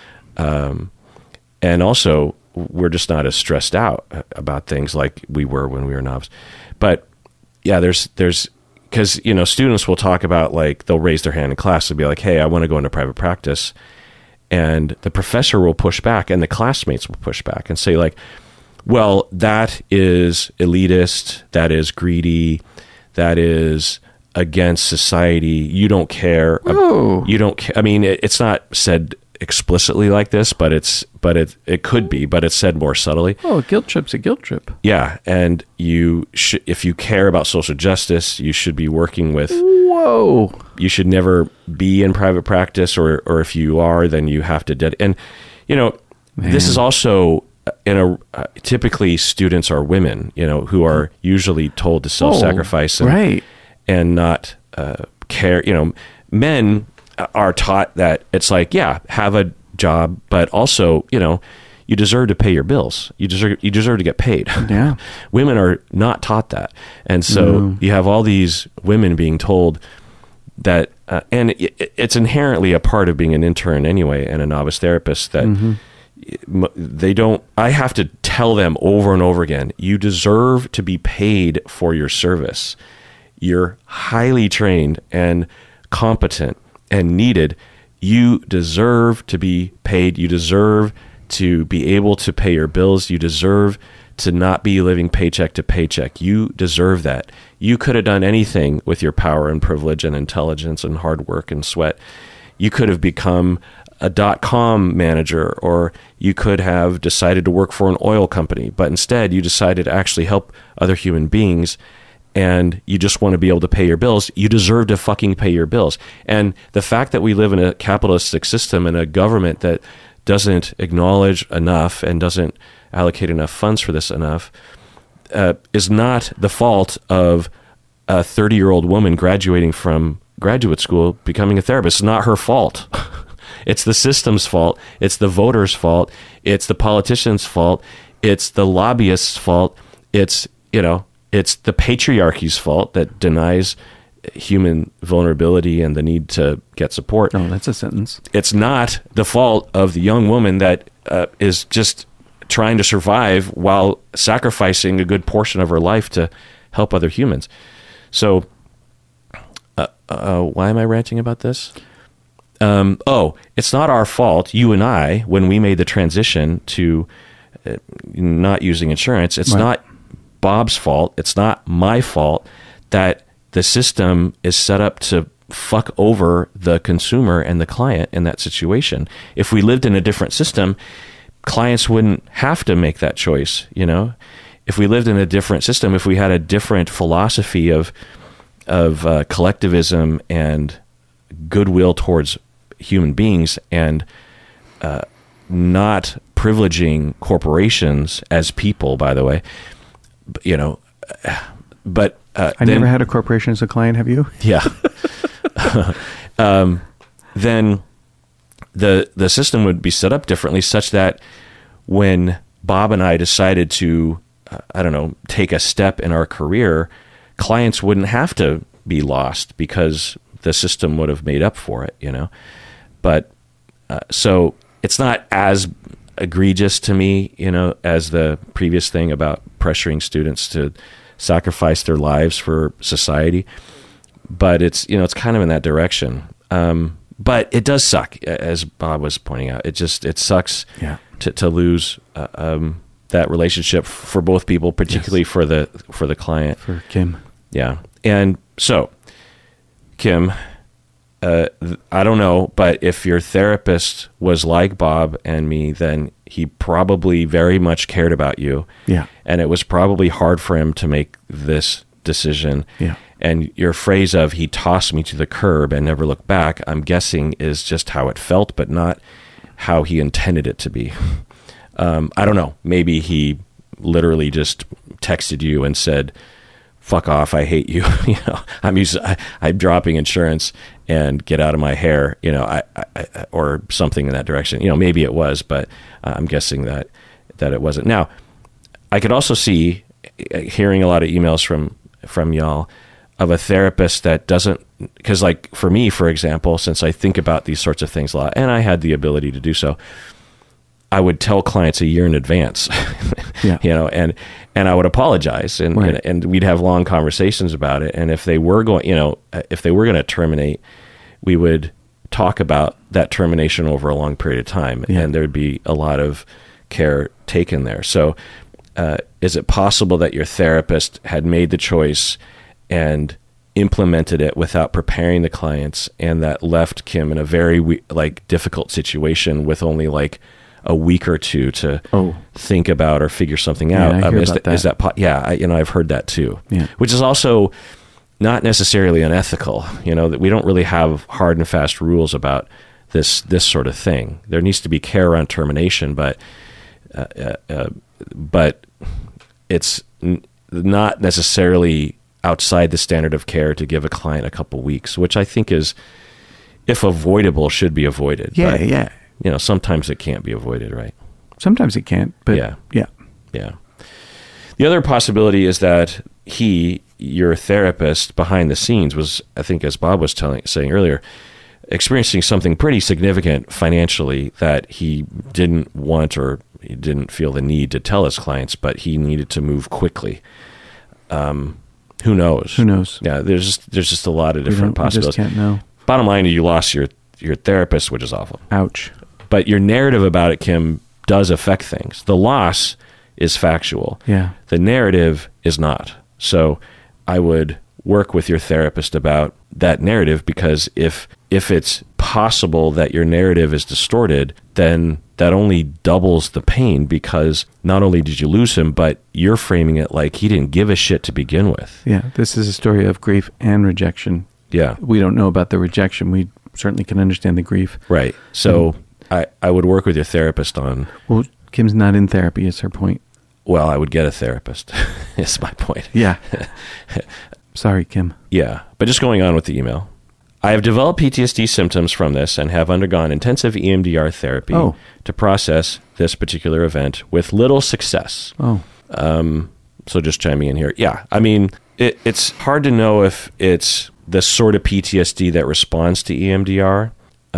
And also, we're just not as stressed out about things like we were when we were novice. But yeah, there's because, students will talk about, like, they'll raise their hand in class and be like, hey, I want to go into private practice. And the professor will push back, and the classmates will push back and say, like, well, that is elitist, that is greedy, that is against society. You don't care. You don't care. I mean, it's not said explicitly like this, but it could be, but it's said more subtly. Oh, a guilt trip's a guilt trip. Yeah, and if you care about social justice, you should be working with. Whoa! You should never be in private practice, or if you are, then you have to. And this is also typically students are women, who are usually told to self-sacrifice and not care. Men are taught that it's like, yeah, have a job, but also, you deserve to pay your bills. You deserve to get paid. Yeah. Women are not taught that. And so you have all these women being told that, and it's inherently a part of being an intern anyway, and a novice therapist, that I have to tell them over and over again, you deserve to be paid for your service. You're highly trained and competent and needed. You deserve to be paid. You deserve to be able to pay your bills. You deserve to not be living paycheck to paycheck. You deserve that. You could have done anything with your power and privilege and intelligence and hard work and sweat. You could have become a .com manager, or you could have decided to work for an oil company, but instead you decided to actually help other human beings. and you just want to be able to pay your bills, you deserve to fucking pay your bills. And the fact that we live in a capitalistic system and a government that doesn't acknowledge enough and doesn't allocate enough funds for this enough is not the fault of a 30-year-old woman graduating from graduate school becoming a therapist. It's not her fault. It's the system's fault. It's the voters' fault. It's the politicians' fault. It's the lobbyists' fault. It's the patriarchy's fault that denies human vulnerability and the need to get support. Oh, that's a sentence. It's not the fault of the young woman that is just trying to survive while sacrificing a good portion of her life to help other humans. So, why am I ranting about this? It's not our fault, you and I, when we made the transition to not using insurance. It's not Bob's fault. It's not my fault that the system is set up to fuck over the consumer and the client in that situation. If we lived in a different system, clients wouldn't have to make that choice, If we lived in a different system, if we had a different philosophy of collectivism and goodwill towards human beings and not privileging corporations as people, by the way, but I never had a corporation as a client. Have you? Yeah. Then the system would be set up differently, such that when Bob and I decided to, take a step in our career, clients wouldn't have to be lost because the system would have made up for it, But so it's not as egregious to me, as the previous thing about pressuring students to sacrifice their lives for society. But it's, it's kind of in that direction. But it does suck, as Bob was pointing out. It sucks to lose that relationship for both people, particularly for the client. For Kim. Yeah. And so, Kim, I don't know, but if your therapist was like Bob and me, then he probably very much cared about you. Yeah. And it was probably hard for him to make this decision. Yeah. And your phrase of he tossed me to the curb and never looked back, I'm guessing is just how it felt, but not how he intended it to be. I don't know. Maybe he literally just texted you and said, fuck off, I hate you. I'm dropping insurance and get out of my hair, or something in that direction. Maybe it was, but I'm guessing that it wasn't. Now, I could also see, hearing a lot of emails from y'all, of a therapist that doesn't, because like for me, for example, since I think about these sorts of things a lot, and I had the ability to do so, I would tell clients a year in advance, and I would apologize, and we'd have long conversations about it. And if they were going, to terminate, we would talk about that termination over a long period of time, and there'd be a lot of care taken there. So, is it possible that your therapist had made the choice and implemented it without preparing the clients, and that left Kim in a very difficult situation with only a week or two to think about or figure something out? I hear about that. Is that I've heard that too. Yeah. Which is also not necessarily unethical. That we don't really have hard and fast rules about this sort of thing. There needs to be care around termination, but it's not necessarily outside the standard of care to give a client a couple weeks, which I think is, if avoidable, should be avoided. Yeah, but, yeah. Sometimes it can't be avoided, right? Sometimes it can't, but yeah. The other possibility is that your therapist behind the scenes was, I think, as Bob was saying earlier, experiencing something pretty significant financially that he didn't want, or he didn't feel the need to tell his clients, but he needed to move quickly. Who knows? Who knows? Yeah, there's just a lot of different possibilities. We just can't know. Bottom line, you lost your therapist, which is awful. Ouch. But your narrative about it, Kim, does affect things. The loss is factual. Yeah. The narrative is not. So I would work with your therapist about that narrative, because if it's possible that your narrative is distorted, then that only doubles the pain, because not only did you lose him, but you're framing it like he didn't give a shit to begin with. Yeah, this is a story of grief and rejection. Yeah. We don't know about the rejection. We certainly can understand the grief. Right. So I would work with your therapist on... Well, Kim's not in therapy, is her point. Well, I would get a therapist, is my point. Yeah. Sorry, Kim. Yeah. But just going on with the email. I have developed PTSD symptoms from this and have undergone intensive EMDR therapy to process this particular event with little success. Oh. So just chiming in here. Yeah. I mean, it's hard to know if it's the sort of PTSD that responds to EMDR.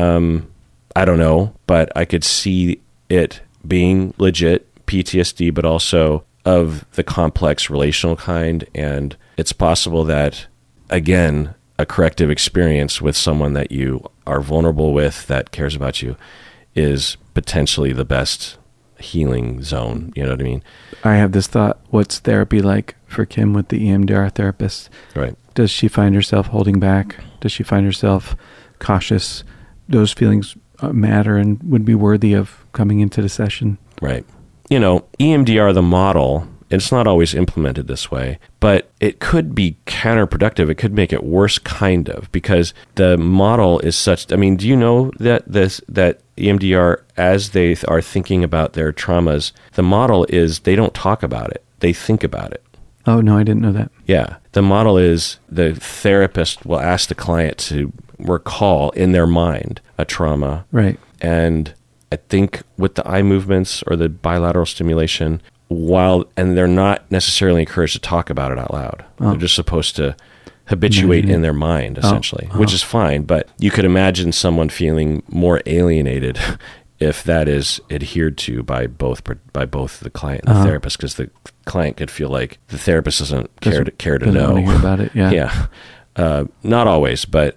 I don't know, but I could see it being legit PTSD, but also of the complex relational kind. And it's possible that, again, a corrective experience with someone that you are vulnerable with, that cares about you, is potentially the best healing zone. You know what I mean? I have this thought. What's therapy like for Kim with the EMDR therapist? Right. Does she find herself holding back? Does she find herself cautious? Those feelings matter and would be worthy of coming into the session. Right. You know, EMDR, the model, it's not always implemented this way, but it could be counterproductive. It could make it worse, kind of, because the model is such... I mean, do you know that that EMDR, as they are thinking about their traumas, the model is they don't talk about it. They think about it. Oh, no, I didn't know that. Yeah. The model is the therapist will ask the client to recall in their mind a trauma. Right. And I think with the eye movements or the bilateral stimulation... and they're not necessarily encouraged to talk about it out loud. They're just supposed to habituate in their mind, essentially, which is fine. But you could imagine someone feeling more alienated if that is adhered to by both the client and the therapist, because the client could feel like the therapist doesn't care to know want to hear about it. Yeah. Yeah. Not always, but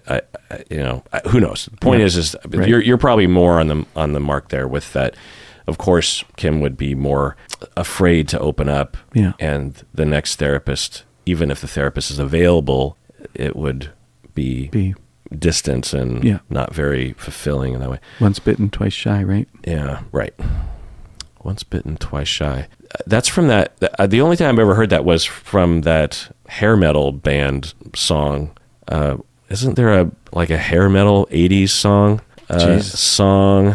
who knows? The point is right. you're probably more on the mark there with that. Of course, Kim would be more afraid to open up, and the next therapist, even if the therapist is available, it would be distant and not very fulfilling in that way. Once bitten, twice shy, right? Yeah, right. Once bitten, twice shy. That's from that. The only time I've ever heard that was from that hair metal band song. Isn't there a hair metal 80s song? Song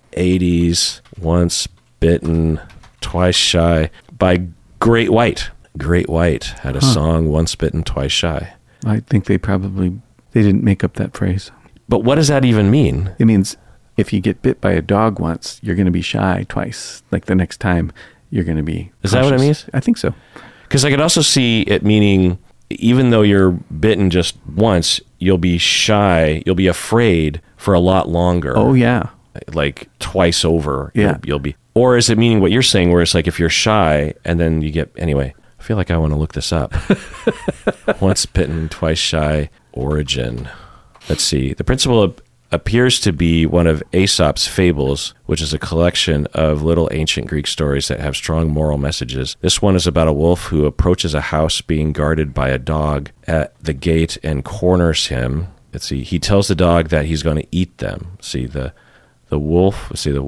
80s. Once bitten, twice shy, by Great White. Great White had a song, Once Bitten, Twice Shy. I think they didn't make up that phrase. But what does that even mean? It means if you get bit by a dog once, you're going to be shy twice. Like the next time, you're going to be cautious. Is that what it means? I think so. Because I could also see it meaning, even though you're bitten just once, you'll be shy, you'll be afraid for a lot longer. Oh, yeah. Like twice over, yeah. You'll be. Or is it meaning what you're saying, where it's like if you're shy and then you get... Anyway, I feel like I want to look this up. Once bitten, twice shy, origin. Let's see. The principle appears to be one of Aesop's fables, which is a collection of little ancient Greek stories that have strong moral messages. This one is about a wolf who approaches a house being guarded by a dog at the gate and corners him. Let's see. He tells the dog that he's going to eat them. See, the wolf,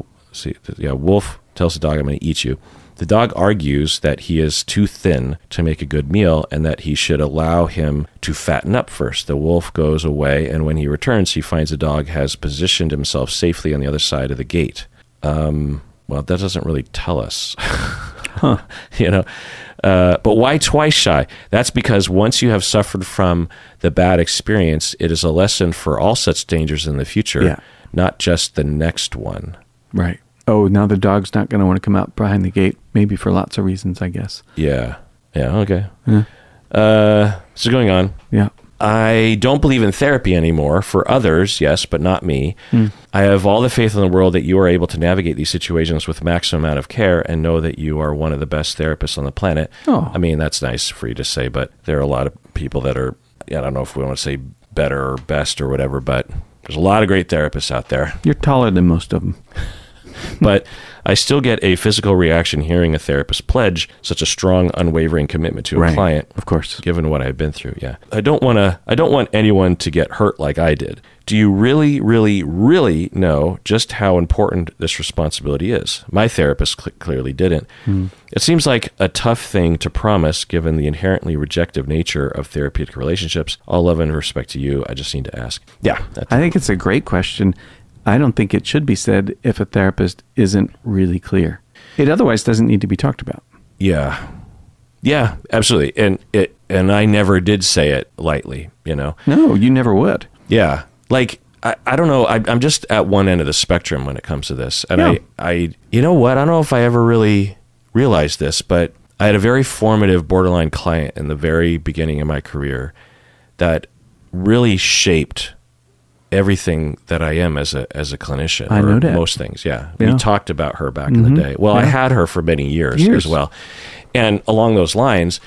wolf tells the dog, I'm going to eat you. The dog argues that he is too thin to make a good meal and that he should allow him to fatten up first. The wolf goes away, and when he returns, he finds the dog has positioned himself safely on the other side of the gate. Well, that doesn't really tell us. But why twice shy? That's because once you have suffered from the bad experience, it is a lesson for all such dangers in the future, not just the next one. Right. Oh, now the dog's not going to want to come out behind the gate, maybe for lots of reasons, I guess. Yeah. Yeah, okay. So going on. Yeah. I don't believe in therapy anymore. For others, yes, but not me. I have all the faith in the world that you are able to navigate these situations with maximum amount of care and know that you are one of the best therapists on the planet. Oh. I mean, that's nice for you to say, but there are a lot of people that are, I don't know if we want to say better or best or whatever, but there's a lot of great therapists out there. You're taller than most of them. but I still get a physical reaction hearing a therapist pledge such a strong, unwavering commitment to a client. Of course. Given what I've been through, yeah. I don't want anyone to get hurt like I did. Do you really, really, really know just how important this responsibility is? My therapist clearly didn't. It seems like a tough thing to promise given the inherently rejective nature of therapeutic relationships. All love and respect to you. I just need to ask. Yeah. I think it's a great question. I don't think it should be said if a therapist isn't really clear. It otherwise doesn't need to be talked about. Yeah. Yeah, absolutely. And I never did say it lightly, No, you never would. Yeah. Like, I don't know. I'm just at one end of the spectrum when it comes to this. And I you know what? I don't know if I ever really realized this, but I had a very formative borderline client in the very beginning of my career that really shaped everything that I am as a clinician. I know that. Most things, yeah. We talked about her back in the day. Well, I had her for many years as well. And along those lines,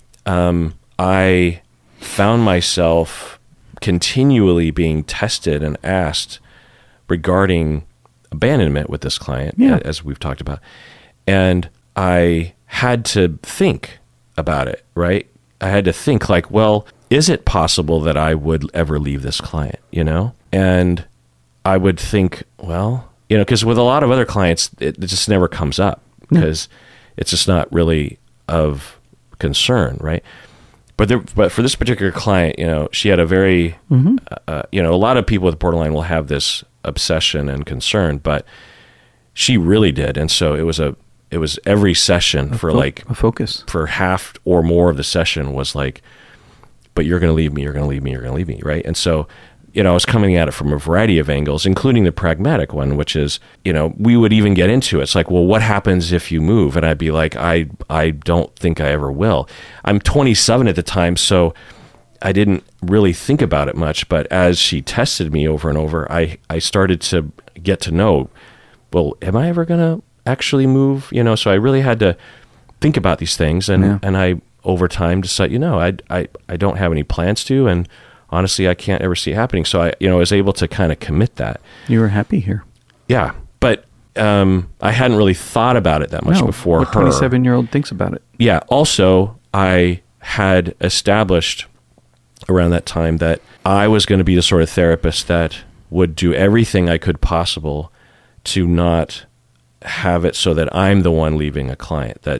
I found myself continually being tested and asked regarding abandonment with this client, as we've talked about. And I had to think about it, right? I had to think like, well, is it possible that I would ever leave this client, And I would think, well, because with a lot of other clients, it just never comes up because it's just not really of concern, right? But for this particular client, she had a very, a lot of people with borderline will have this obsession and concern, but she really did. And so it was every session for like a focus for half or more of the session was like, but you're going to leave me, you're going to leave me, you're going to leave me. Right. And so, I was coming at it from a variety of angles, including the pragmatic one, which is, we would even get into it. It's like, well, what happens if you move? And I'd be like, I don't think I ever will. I'm 27 at the time, so I didn't really think about it much. But as she tested me over and over, I started to get to know, well, am I ever going to actually move? So I really had to think about these things. And I, over time, decided, I don't have any plans to, and honestly, I can't ever see it happening. So I was able to kind of commit that. You were happy here. Yeah. But I hadn't really thought about it that much before her. 27-year-old thinks about it. Yeah. Also, I had established around that time that I was going to be the sort of therapist that would do everything I could possible to not have it so that I'm the one leaving a client, that,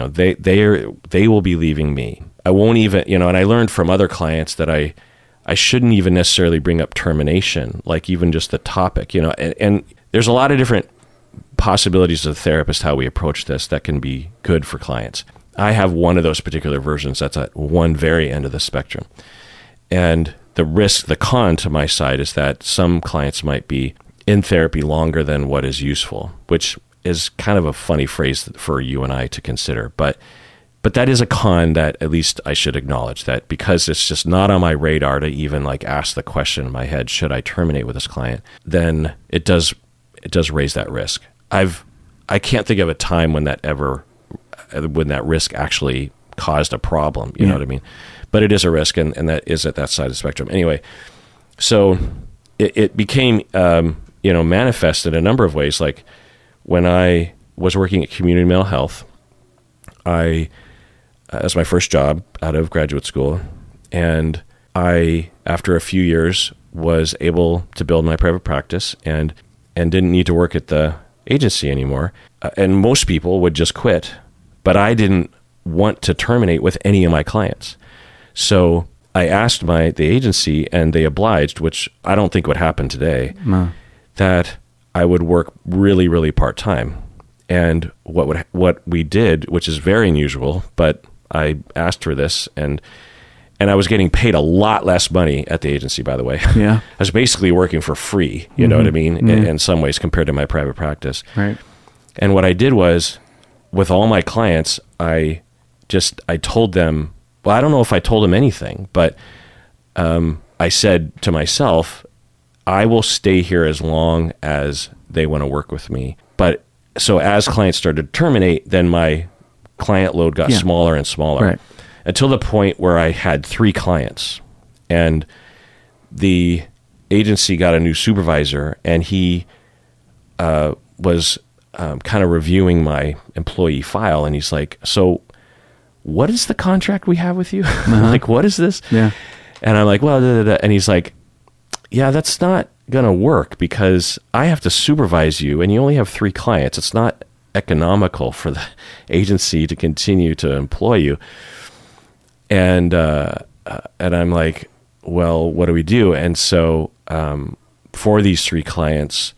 they will be leaving me. I won't even, and I learned from other clients that I shouldn't even necessarily bring up termination, like even just the topic, and there's a lot of different possibilities as a therapist, how we approach this that can be good for clients. I have one of those particular versions that's at one very end of the spectrum. And the con to my side is that some clients might be in therapy longer than what is useful, which is kind of a funny phrase for you and I to consider. But that is a con that at least I should acknowledge, that because it's just not on my radar to even like ask the question in my head, should I terminate with this client? Then it does raise that risk. I can't think of a time when that risk actually caused a problem. You know what I mean? But it is a risk, and that is at that side of the spectrum. Anyway, so it became manifest in a number of ways. Like when I was working at Community Mental Health, as my first job out of graduate school, and I, after a few years, was able to build my private practice and didn't need to work at the agency anymore. And most people would just quit, but I didn't want to terminate with any of my clients. So I asked the agency, and they obliged, which I don't think would happen today, that I would work really, really part-time. And what we did, which is very unusual, but I asked for this, and I was getting paid a lot less money at the agency, by the way. Yeah. I was basically working for free, you know what I mean, in some ways compared to my private practice. Right. And what I did was, with all my clients, I told them, well, I don't know if I told them anything, but I said to myself, I will stay here as long as they want to work with me. But so as clients started to terminate, then my client load got smaller and smaller, right, until the point where I had 3 clients, and the agency got a new supervisor, and he was kind of reviewing my employee file, and he's like, "So, what is the contract we have with you? Like, what is this?" Yeah. And I'm like, "Well," and he's like, "Yeah, that's not going to work because I have to supervise you, and you only have 3 clients. It's not economical for the agency to continue to employ you." And I'm like, "Well, what do we do?" And so for these 3 clients,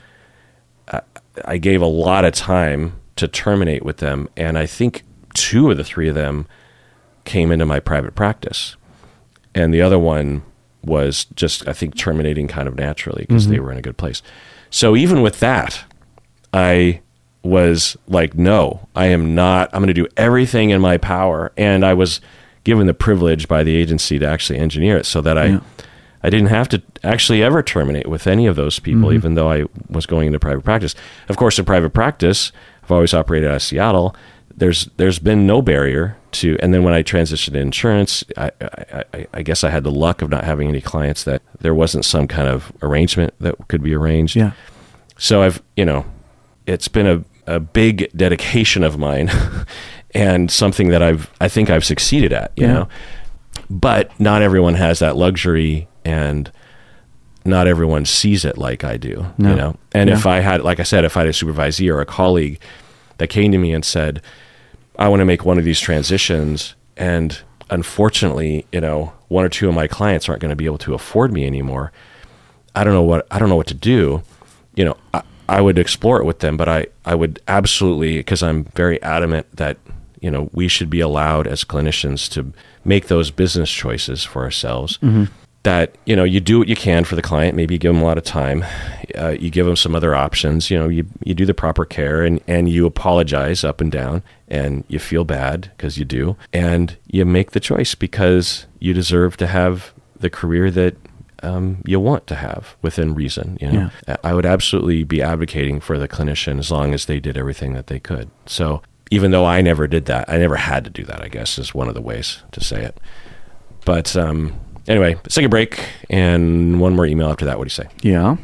I gave a lot of time to terminate with them, and I think 2 of the 3 of them came into my private practice, and the other one was just, I think, terminating kind of naturally because they were in a good place. So even with that, I was like, no, I am not. I'm going to do everything in my power. And I was given the privilege by the agency to actually engineer it so that I didn't have to actually ever terminate with any of those people, even though I was going into private practice. Of course, in private practice, I've always operated out of Seattle. There's been no barrier to, and then when I transitioned to insurance, I guess I had the luck of not having any clients that there wasn't some kind of arrangement that could be arranged. Yeah. So it's been a big dedication of mine and something that I think I've succeeded at, you know, but not everyone has that luxury and not everyone sees it like I do, you know? And if I had, like I said, if I had a supervisee or a colleague that came to me and said, I want to make one of these transitions, and unfortunately, you know, 1 or 2 of my clients aren't going to be able to afford me anymore. I don't know what to do. You know, I would explore it with them, but I would absolutely, because I'm very adamant that, you know, we should be allowed as clinicians to make those business choices for ourselves. That, you know, you do what you can for the client. Maybe you give them a lot of time. You give them some other options. You know, you do the proper care, and you apologize up and down, and you feel bad because you do, and you make the choice because you deserve to have the career that you want to have within reason. You know, I would absolutely be advocating for the clinician as long as they did everything that they could. So even though I never did that, I never had to do that, I guess is one of the ways to say it. But anyway, let's take a break, and one more email after that. What do you say? Yeah.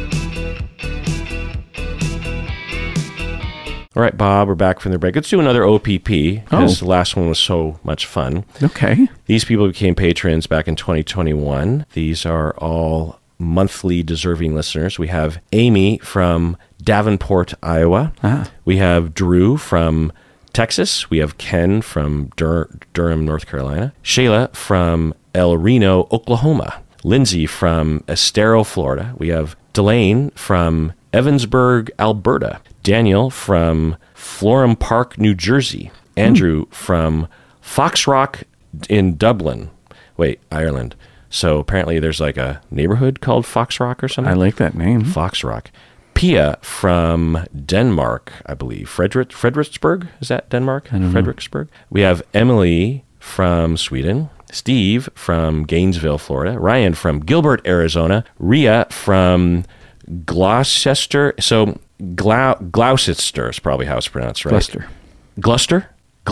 All right, Bob, we're back from the break. Let's do another OPP because the last one was so much fun. Okay. These people became patrons back in 2021. These are all monthly deserving listeners. We have Amy from Davenport, Iowa. We have Drew from Texas. We have Ken from Durham, North Carolina. Shayla from El Reno, Oklahoma. Lindsay from Estero, Florida. We have Delane from Evansburg, Alberta. Daniel from Florham Park, New Jersey. Andrew from Fox Rock in Dublin. Wait, Ireland. So apparently there's like a neighborhood called Fox Rock or something. I like that name. Fox Rock. Pia from Denmark, I believe. Frederiksberg? Is that Denmark? I don't know. Frederiksberg. We have Emily from Sweden. Steve from Gainesville, Florida. Ryan from Gilbert, Arizona. Rhea from Gloucester. So Gloucester is probably how it's pronounced, right? Gloucester.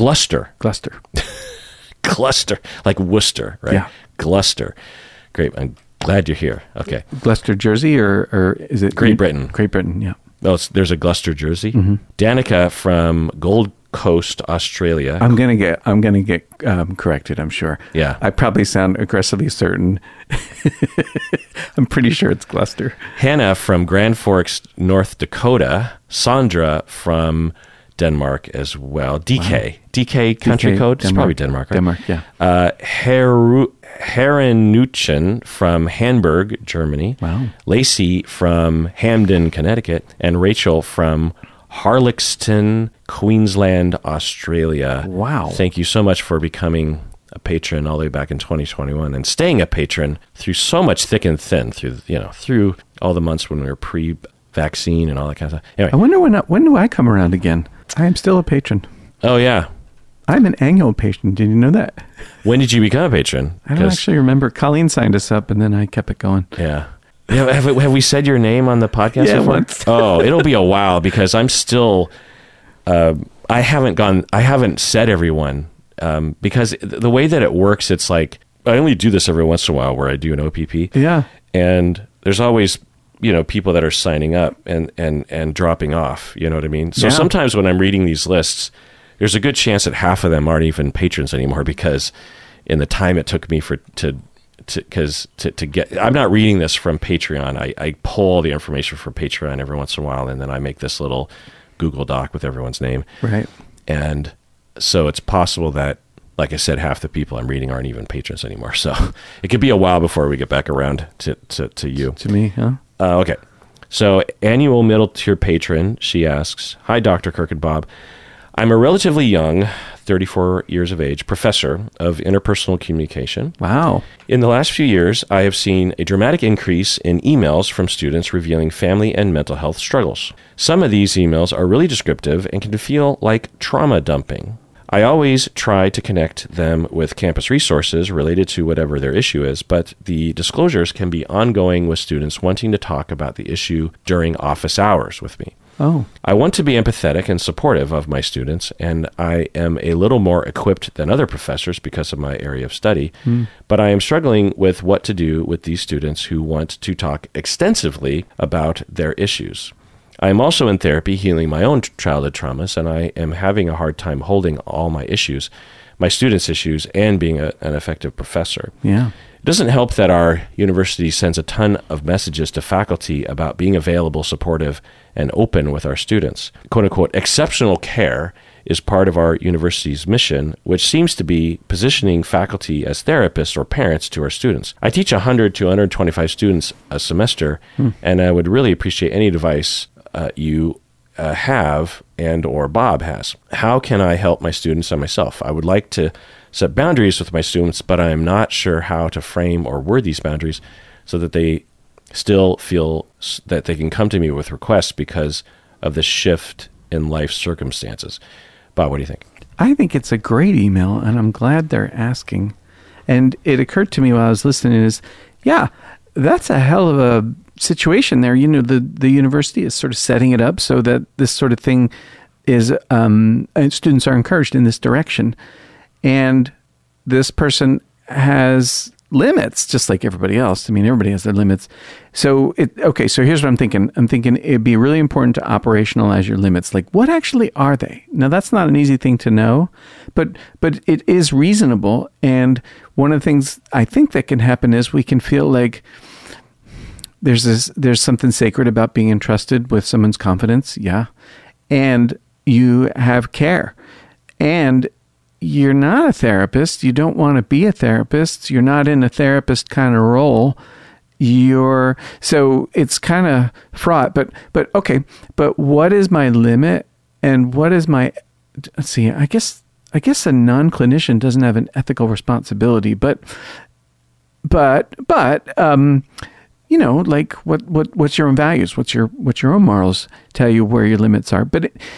Gloucester, like Worcester, right? Yeah. Gloucester. Great. I'm glad you're here. Okay. Gloucester, Jersey, or is it Great Britain? Great Britain, yeah. Oh, there's a Gloucester, Jersey. Danica from Gold Coast, Australia. I'm gonna get corrected, I'm sure. Yeah. I probably sound aggressively certain. I'm pretty sure it's Gloucester. Hannah from Grand Forks, North Dakota. Sandra from Denmark as well. DK country code. It's probably Denmark, right? Denmark, yeah. Herrenuchen from Hamburg, Germany. Wow. Lacey from Hamden, Connecticut. And Rachel from Harlexton, Queensland, Australia. Wow. Thank you so much for becoming a patron all the way back in 2021 and staying a patron through so much thick and thin through all the months when we were pre-vaccine and all that kind of stuff. Anyway. I wonder when do I come around again? I am still a patron. Oh, yeah. I'm an annual patron. Did you know that? When did you become a patron? I don't actually remember. Colleen signed us up, and then I kept it going. Yeah. Have we said your name on the podcast before? Once. Oh, it'll be a while because I'm still... I haven't said everyone because the way that it works, it's like I only do this every once in a while where I do an OPP. Yeah. And there's always people that are signing up and dropping off. You know what I mean? So Yeah. sometimes when I'm reading these lists, there's a good chance that half of them aren't even patrons anymore, because in the time it took me to get, I'm not reading this from Patreon. I pull the information from Patreon every once in a while, and then I make this little Google Doc with everyone's name. Right. And so it's possible that, like I said, half the people I'm reading aren't even patrons anymore. So it could be a while before we get back around to you. To me, huh? Okay. So annual middle tier patron, she asks, "Hi, Dr. Kirk and Bob. I'm a relatively young, 34 years of age, professor of interpersonal communication. Wow. In the last few years, I have seen a dramatic increase in emails from students revealing family and mental health struggles. Some of these emails are really descriptive and can feel like trauma dumping. I always try to connect them with campus resources related to whatever their issue is, but the disclosures can be ongoing, with students wanting to talk about the issue during office hours with me. Oh. I want to be empathetic and supportive of my students, and I am a little more equipped than other professors because of my area of study, but I am struggling with what to do with these students who want to talk extensively about their issues. I am also in therapy healing my own childhood traumas, and I am having a hard time holding all my issues, my students' issues, and being an effective professor. Yeah. It doesn't help that our university sends a ton of messages to faculty about being available, supportive, and open with our students. "Quote-unquote, exceptional care is part of our university's mission, which seems to be positioning faculty as therapists or parents to our students. I teach 100 to 125 students a semester, and I would really appreciate any advice you have and or Bob has. How can I help my students and myself? I would like to set boundaries with my students, but I am not sure how to frame or word these boundaries so that they still feel that they can come to me with requests because of the shift in life circumstances." Bob, what do you think? I think it's a great email, and I'm glad they're asking. And it occurred to me while I was listening is, yeah, that's a hell of a situation there. The university is sort of setting it up so that this sort of thing is, and students are encouraged in this direction. And this person has limits, just like everybody else. I mean, everybody has their limits. So here's what I'm thinking. I'm thinking it'd be really important to operationalize your limits. Like, what actually are they? Now, that's not an easy thing to know, but it is reasonable. And one of the things I think that can happen is we can feel like there's something sacred about being entrusted with someone's confidence. Yeah. And you have care. And you're not a therapist. You don't want to be a therapist. You're not in a therapist kind of role. So it's kind of fraught, but okay. But what is my limit, and what is my, let's see, I guess a non-clinician doesn't have an ethical responsibility, but like what's your own values? What's your own morals tell you where your limits are?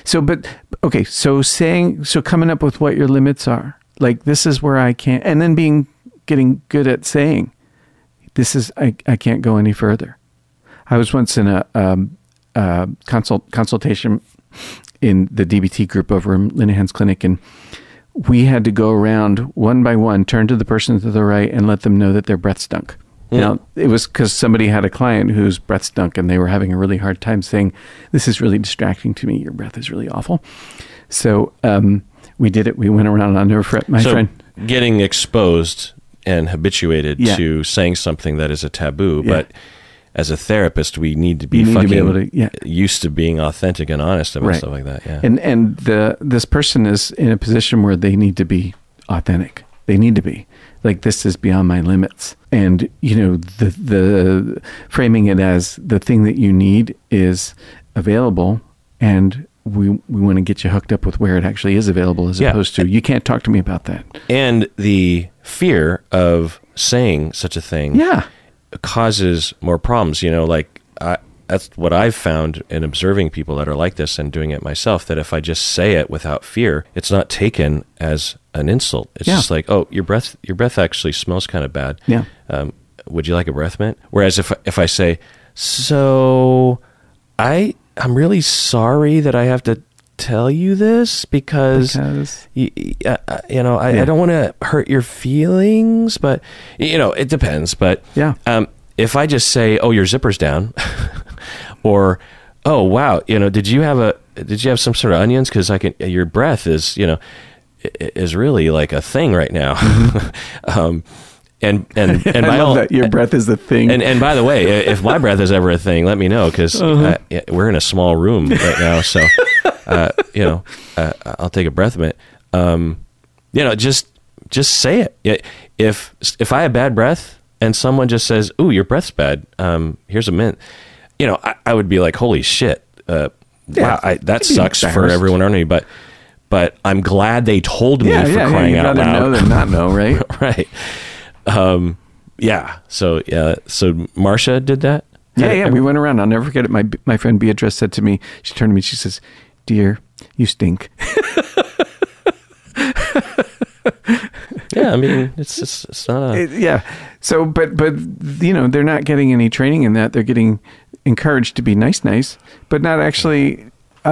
So coming up with what your limits are, like, this is where I can't, and then getting good at saying, this is, I can't go any further. I was once in a consultation in the DBT group over in Linehan's clinic, and we had to go around one by one, turn to the person to the right, and let them know that their breath stunk. Now, it was because somebody had a client whose breath stunk, and they were having a really hard time saying, "This is really distracting to me. Your breath is really awful." So we did it. We went around. I'll never forget my friend. Getting exposed and habituated to saying something that is a taboo, but as a therapist, we need to be used to being authentic and honest about stuff like that. Yeah. And this person is in a position where they need to be authentic. They need to be. Like, this is beyond my limits. And, the framing it as the thing that you need is available, and we want to get you hooked up with where it actually is available, as opposed to, you can't talk to me about that. And the fear of saying such a thing causes more problems. That's what I've found in observing people that are like this and doing it myself, that if I just say it without fear, it's not taken as an insult. It's just like, "Oh, your breath actually smells kind of bad. Yeah. Would you like a breath mint?" Whereas if I say, "So I'm really sorry that I have to tell you this because I don't want to hurt your feelings, but it depends." But if I just say, "Oh, your zipper's down," Or, oh wow, did you have some sort of onions? Because your breath is is really like a thing right now. And I by love that your breath is the thing. And by the way, if my breath is ever a thing, let me know, because we're in a small room right now. So, I'll take a breath mint. Just say it. If I have bad breath and someone just says, "Ooh, your breath's bad. Here's a mint," I would be like, "Holy shit! Wow, that sucks for everyone around me." But I'm glad they told me for crying out loud. Know than not know, right? Right. So Marcia did that. Yeah. We went around. I'll never forget it. My friend Beatrice said to me, she turned to me, she says, "Dear, you stink." Yeah, I mean, it's not a... So, but they're not getting any training in that. They're getting encouraged to be nice, but not actually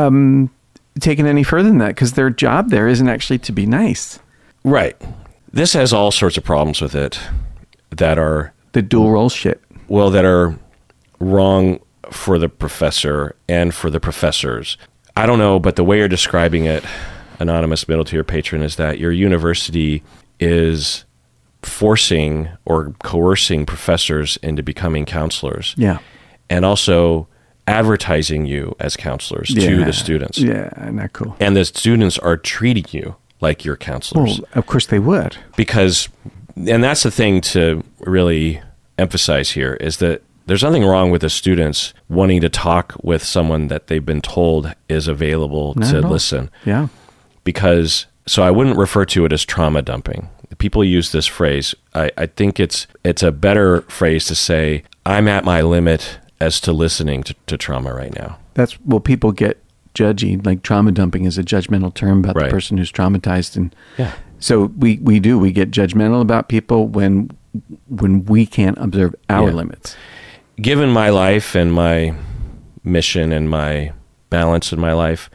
taken any further than that, because their job there isn't actually to be nice. Right. This has all sorts of problems with it that are... The dual role shit. Well, that are wrong for the professor and for the professors. I don't know, but the way you're describing it, anonymous middle tier patron, is that your university is forcing or coercing professors into becoming counselors. Yeah. And also advertising you as counselors to the students. Yeah, not cool. And the students are treating you like you're counselors. Well, of course they would. Because, and that's the thing to really emphasize here, is that there's nothing wrong with the students wanting to talk with someone that they've been told is available to listen. Yeah. Because, so I wouldn't refer to it as trauma dumping. People use this phrase. I think it's a better phrase to say, I'm at my limit as to listening to trauma right now. That's, well, people get judgy, like trauma dumping is a judgmental term about the person who's traumatized. And so we get judgmental about people when we can't observe our limits. Given my life and my mission and my balance in my life,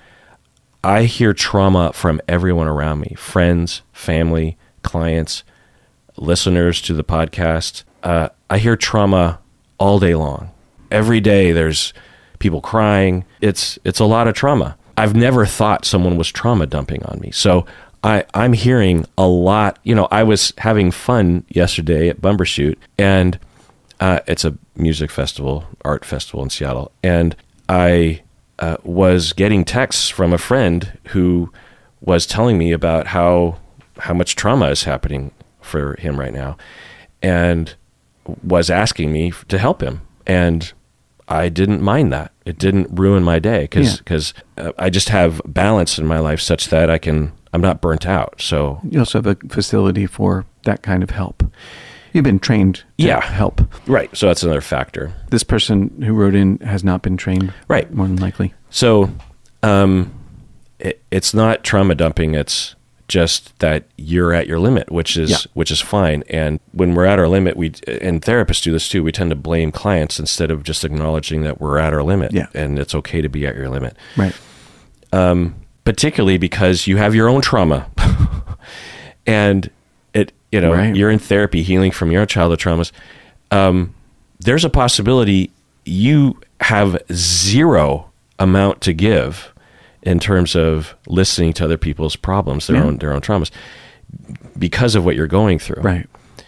I hear trauma from everyone around me, friends, family, clients, listeners to the podcast. I hear trauma all day long. Every day there's people crying. It's a lot of trauma. I've never thought someone was trauma dumping on me. So I'm hearing a lot. I was having fun yesterday at Bumbershoot, and it's a music festival, art festival in Seattle. And I was getting texts from a friend who was telling me about how much trauma is happening for him right now, and was asking me to help him. And I didn't mind that. It didn't ruin my day, because I just have balance in my life such that I'm not burnt out. So you also have a facility for that kind of help. You've been trained to help. Right. So that's another factor. This person who wrote in has not been trained. Right. More than likely. So it's not trauma dumping. It's just that you're at your limit, which is fine. And when we're at our limit, and therapists do this too, we tend to blame clients instead of just acknowledging that we're at our limit. Yeah. And it's okay to be at your limit. Right. Particularly because you have your own trauma. And you're in therapy healing from your childhood traumas. There's a possibility you have zero amount to give in terms of listening to other people's problems, their own traumas, because of what you're going through. Right.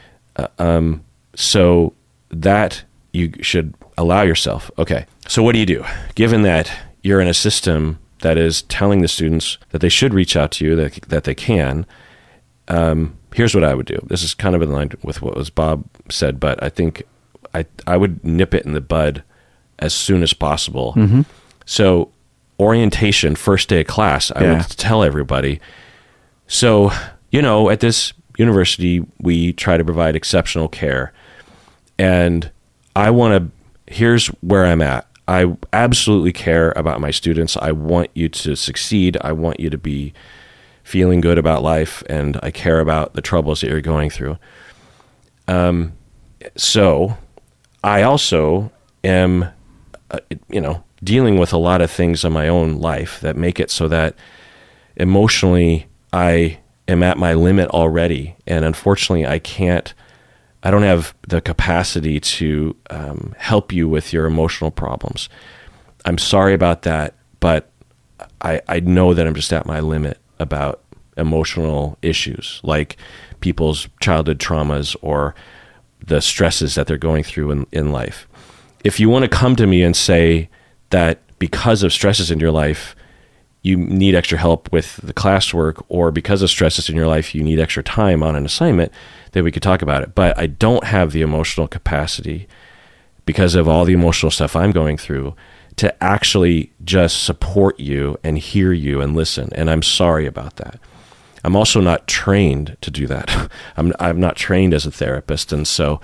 So that you should allow yourself. Okay. So what do you do? Given that you're in a system that is telling the students that they should reach out to you, that they can, here's what I would do. This is kind of in line with what was Bob said, but I think I would nip it in the bud as soon as possible. Mm-hmm. So orientation, first day of class, I would tell everybody. So, at this university, we try to provide exceptional care. And here's where I'm at. I absolutely care about my students. I want you to succeed. I want you to be feeling good about life, and I care about the troubles that you're going through. So I also am, dealing with a lot of things in my own life that make it so that emotionally I am at my limit already. And unfortunately, I don't have the capacity to help you with your emotional problems. I'm sorry about that, but I know that I'm just at my limit about emotional issues, like people's childhood traumas or the stresses that they're going through in life. If you want to come to me and say that because of stresses in your life, you need extra help with the classwork, or because of stresses in your life, you need extra time on an assignment, then we could talk about it. But I don't have the emotional capacity, because of all the emotional stuff I'm going through, to actually just support you and hear you and listen. And I'm sorry about that. I'm also not trained to do that. I'm not trained as a therapist. And so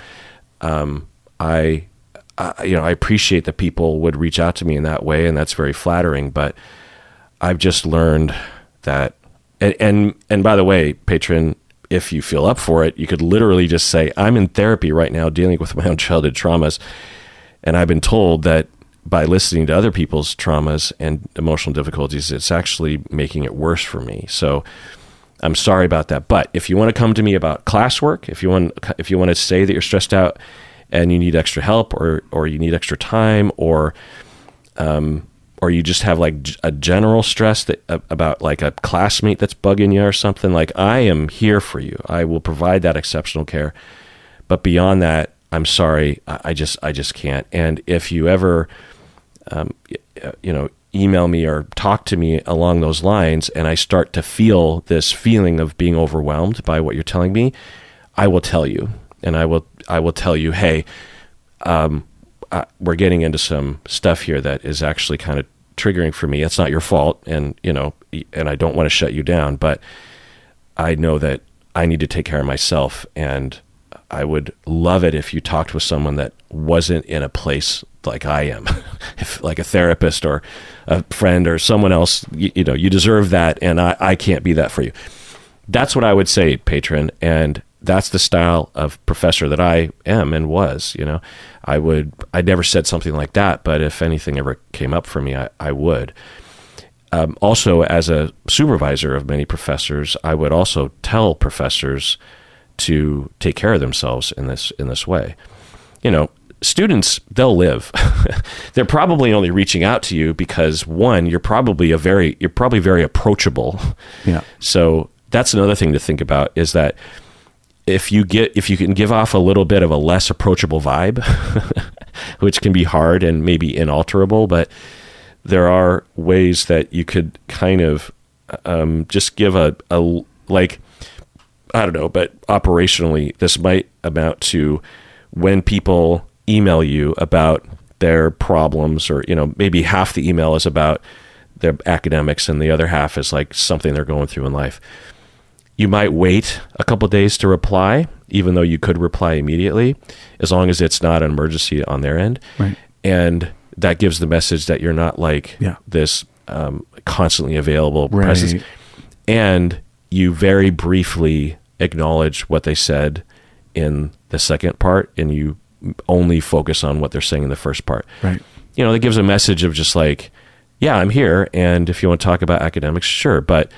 I appreciate that people would reach out to me in that way, and that's very flattering. But I've just learned that, and by the way, patron, if you feel up for it, you could literally just say, I'm in therapy right now dealing with my own childhood traumas. And I've been told that by listening to other people's traumas and emotional difficulties, it's actually making it worse for me. So I'm sorry about that. But if you want to come to me about classwork, if you want to say that you're stressed out and you need extra help, or you need extra time, or you just have like a general stress that about like a classmate that's bugging you or something, like, I am here for you. I will provide that exceptional care. But beyond that, I'm sorry, I just can't. And if you ever, email me or talk to me along those lines, and I start to feel this feeling of being overwhelmed by what you're telling me, I will tell you, and I will tell you, hey, we're getting into some stuff here that is actually kind of triggering for me. It's not your fault, and I don't want to shut you down, but I know that I need to take care of myself, and I would love it if you talked with someone that wasn't in a place like I am, if like a therapist or a friend or someone else. You deserve that, and I can't be that for you. That's what I would say, patron, and that's the style of professor that I am and was. I never said something like that, but if anything ever came up for me, I would. Also, as a supervisor of many professors, I would also tell professors to take care of themselves in this way. Students, they'll live. They're probably only reaching out to you because, one, you're probably very approachable. Yeah. So that's another thing to think about, is that if you can give off a little bit of a less approachable vibe, which can be hard and maybe inalterable, but there are ways that you could kind of just give a I don't know, but operationally, this might amount to when people email you about their problems, or, maybe half the email is about their academics and the other half is like something they're going through in life. You might wait a couple of days to reply, even though you could reply immediately, as long as it's not an emergency on their end. Right. And that gives the message that you're not like this constantly available presence. And you very briefly acknowledge what they said in the second part, and you only focus on what they're saying in the first part. Right. That gives a message of just like, yeah, I'm here, and if you want to talk about academics, sure, but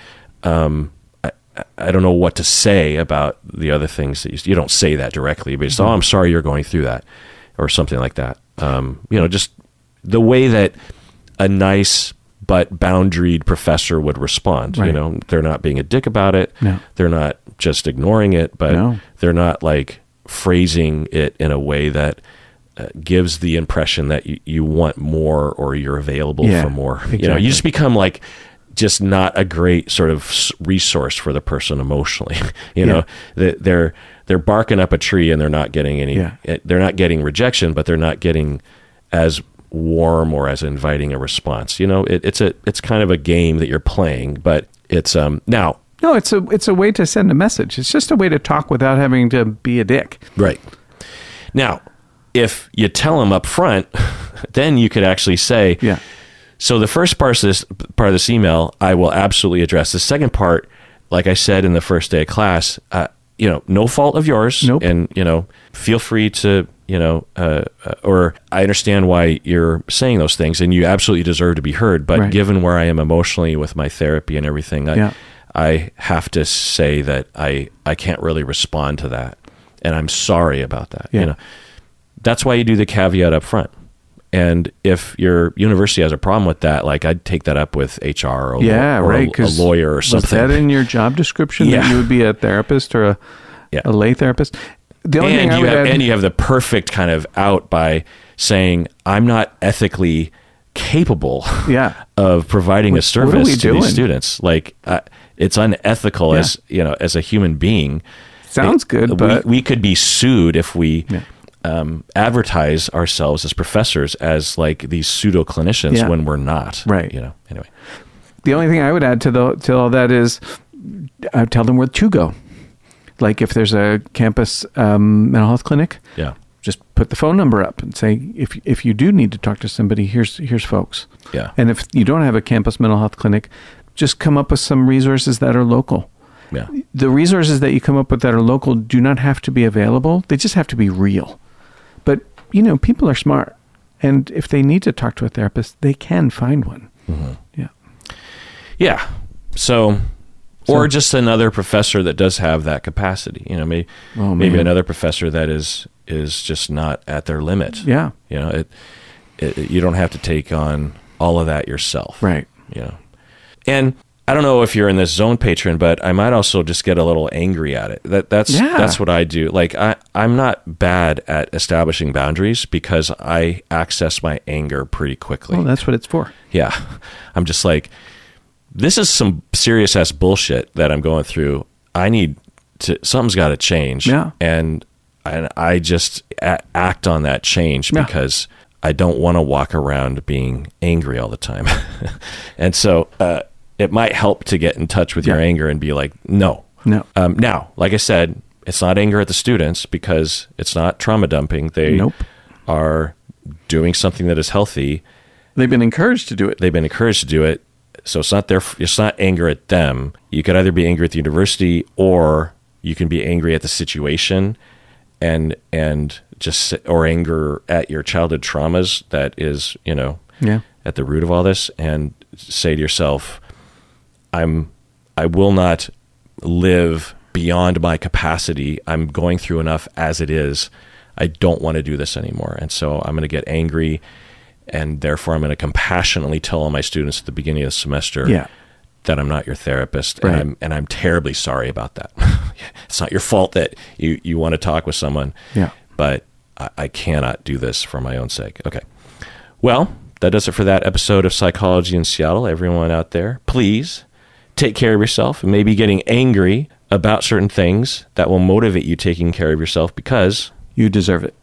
I don't know what to say about the other things that you don't say that directly, but it's, oh, I'm sorry you're going through that, or something like that. Just the way that a nice but boundaried professor would respond. Right. They're not being a dick about it. No. They're not just ignoring it, but they're not like phrasing it in a way that gives the impression that you want more, or you're available for more. Exactly. You just become like just not a great sort of resource for the person emotionally. They're barking up a tree and they're not getting any. They're not getting rejection, but they're not getting as warm or as inviting a response. It's kind of a game that you're playing, but it's now. No, it's a way to send a message. It's just a way to talk without having to be a dick. Right. Now, if you tell them up front, then you could actually say, so the first part of this email, I will absolutely address. The second part, like I said in the first day of class, no fault of yours. Nope. And, feel free to, or I understand why you're saying those things, and you absolutely deserve to be heard. But given where I am emotionally with my therapy and everything, I have to say that I can't really respond to that. And I'm sorry about that. Yeah. That's why you do the caveat up front. And if your university has a problem with that, like I'd take that up with HR or, right, a lawyer or something. Was that in your job description that you would be a therapist or a lay therapist? The only thing and you have the perfect kind of out by saying, I'm not ethically capable of providing a service to these students. Like it's unethical as a human being. Sounds good, but we could be sued if we advertise ourselves as professors as like these pseudo clinicians when we're not. Right. Anyway. The only thing I would add to all that is I tell them where to go. Like if there's a campus mental health clinic, just put the phone number up and say, if you do need to talk to somebody, here's folks. Yeah. And if you don't have a campus mental health clinic, just come up with some resources that are local. Yeah. The resources that you come up with that are local do not have to be available. They just have to be real. But, people are smart. And if they need to talk to a therapist, they can find one. Mm-hmm. Yeah. Yeah. So, or just another professor that does have that capacity. Maybe another professor that is just not at their limit. Yeah. You don't have to take on all of that yourself. Right. And I don't know if you're in this zone, patron, but I might also just get a little angry at it. That's what I do. Like I'm not bad at establishing boundaries because I access my anger pretty quickly. Well, that's what it's for. Yeah. I'm just like, this is some serious ass bullshit that I'm going through. Something's got to change. Yeah. And I just act on that change because I don't want to walk around being angry all the time. And so, it might help to get in touch with your anger and be like, no. Now, like I said, it's not anger at the students because it's not trauma dumping. They are doing something that is healthy. They've been encouraged to do it. So it's not anger at them. You could either be angry at the university or you can be angry at the situation and or anger at your childhood traumas that is, at the root of all this, and say to yourself, I will not live beyond my capacity. I'm going through enough as it is. I don't want to do this anymore. And so I'm going to get angry, and therefore I'm going to compassionately tell all my students at the beginning of the semester that I'm not your therapist. Right. And I'm terribly sorry about that. It's not your fault that you want to talk with someone, but I cannot do this for my own sake. Okay. Well, that does it for that episode of Psychology in Seattle. Everyone out there, please take care of yourself, and maybe getting angry about certain things that will motivate you taking care of yourself because you deserve it.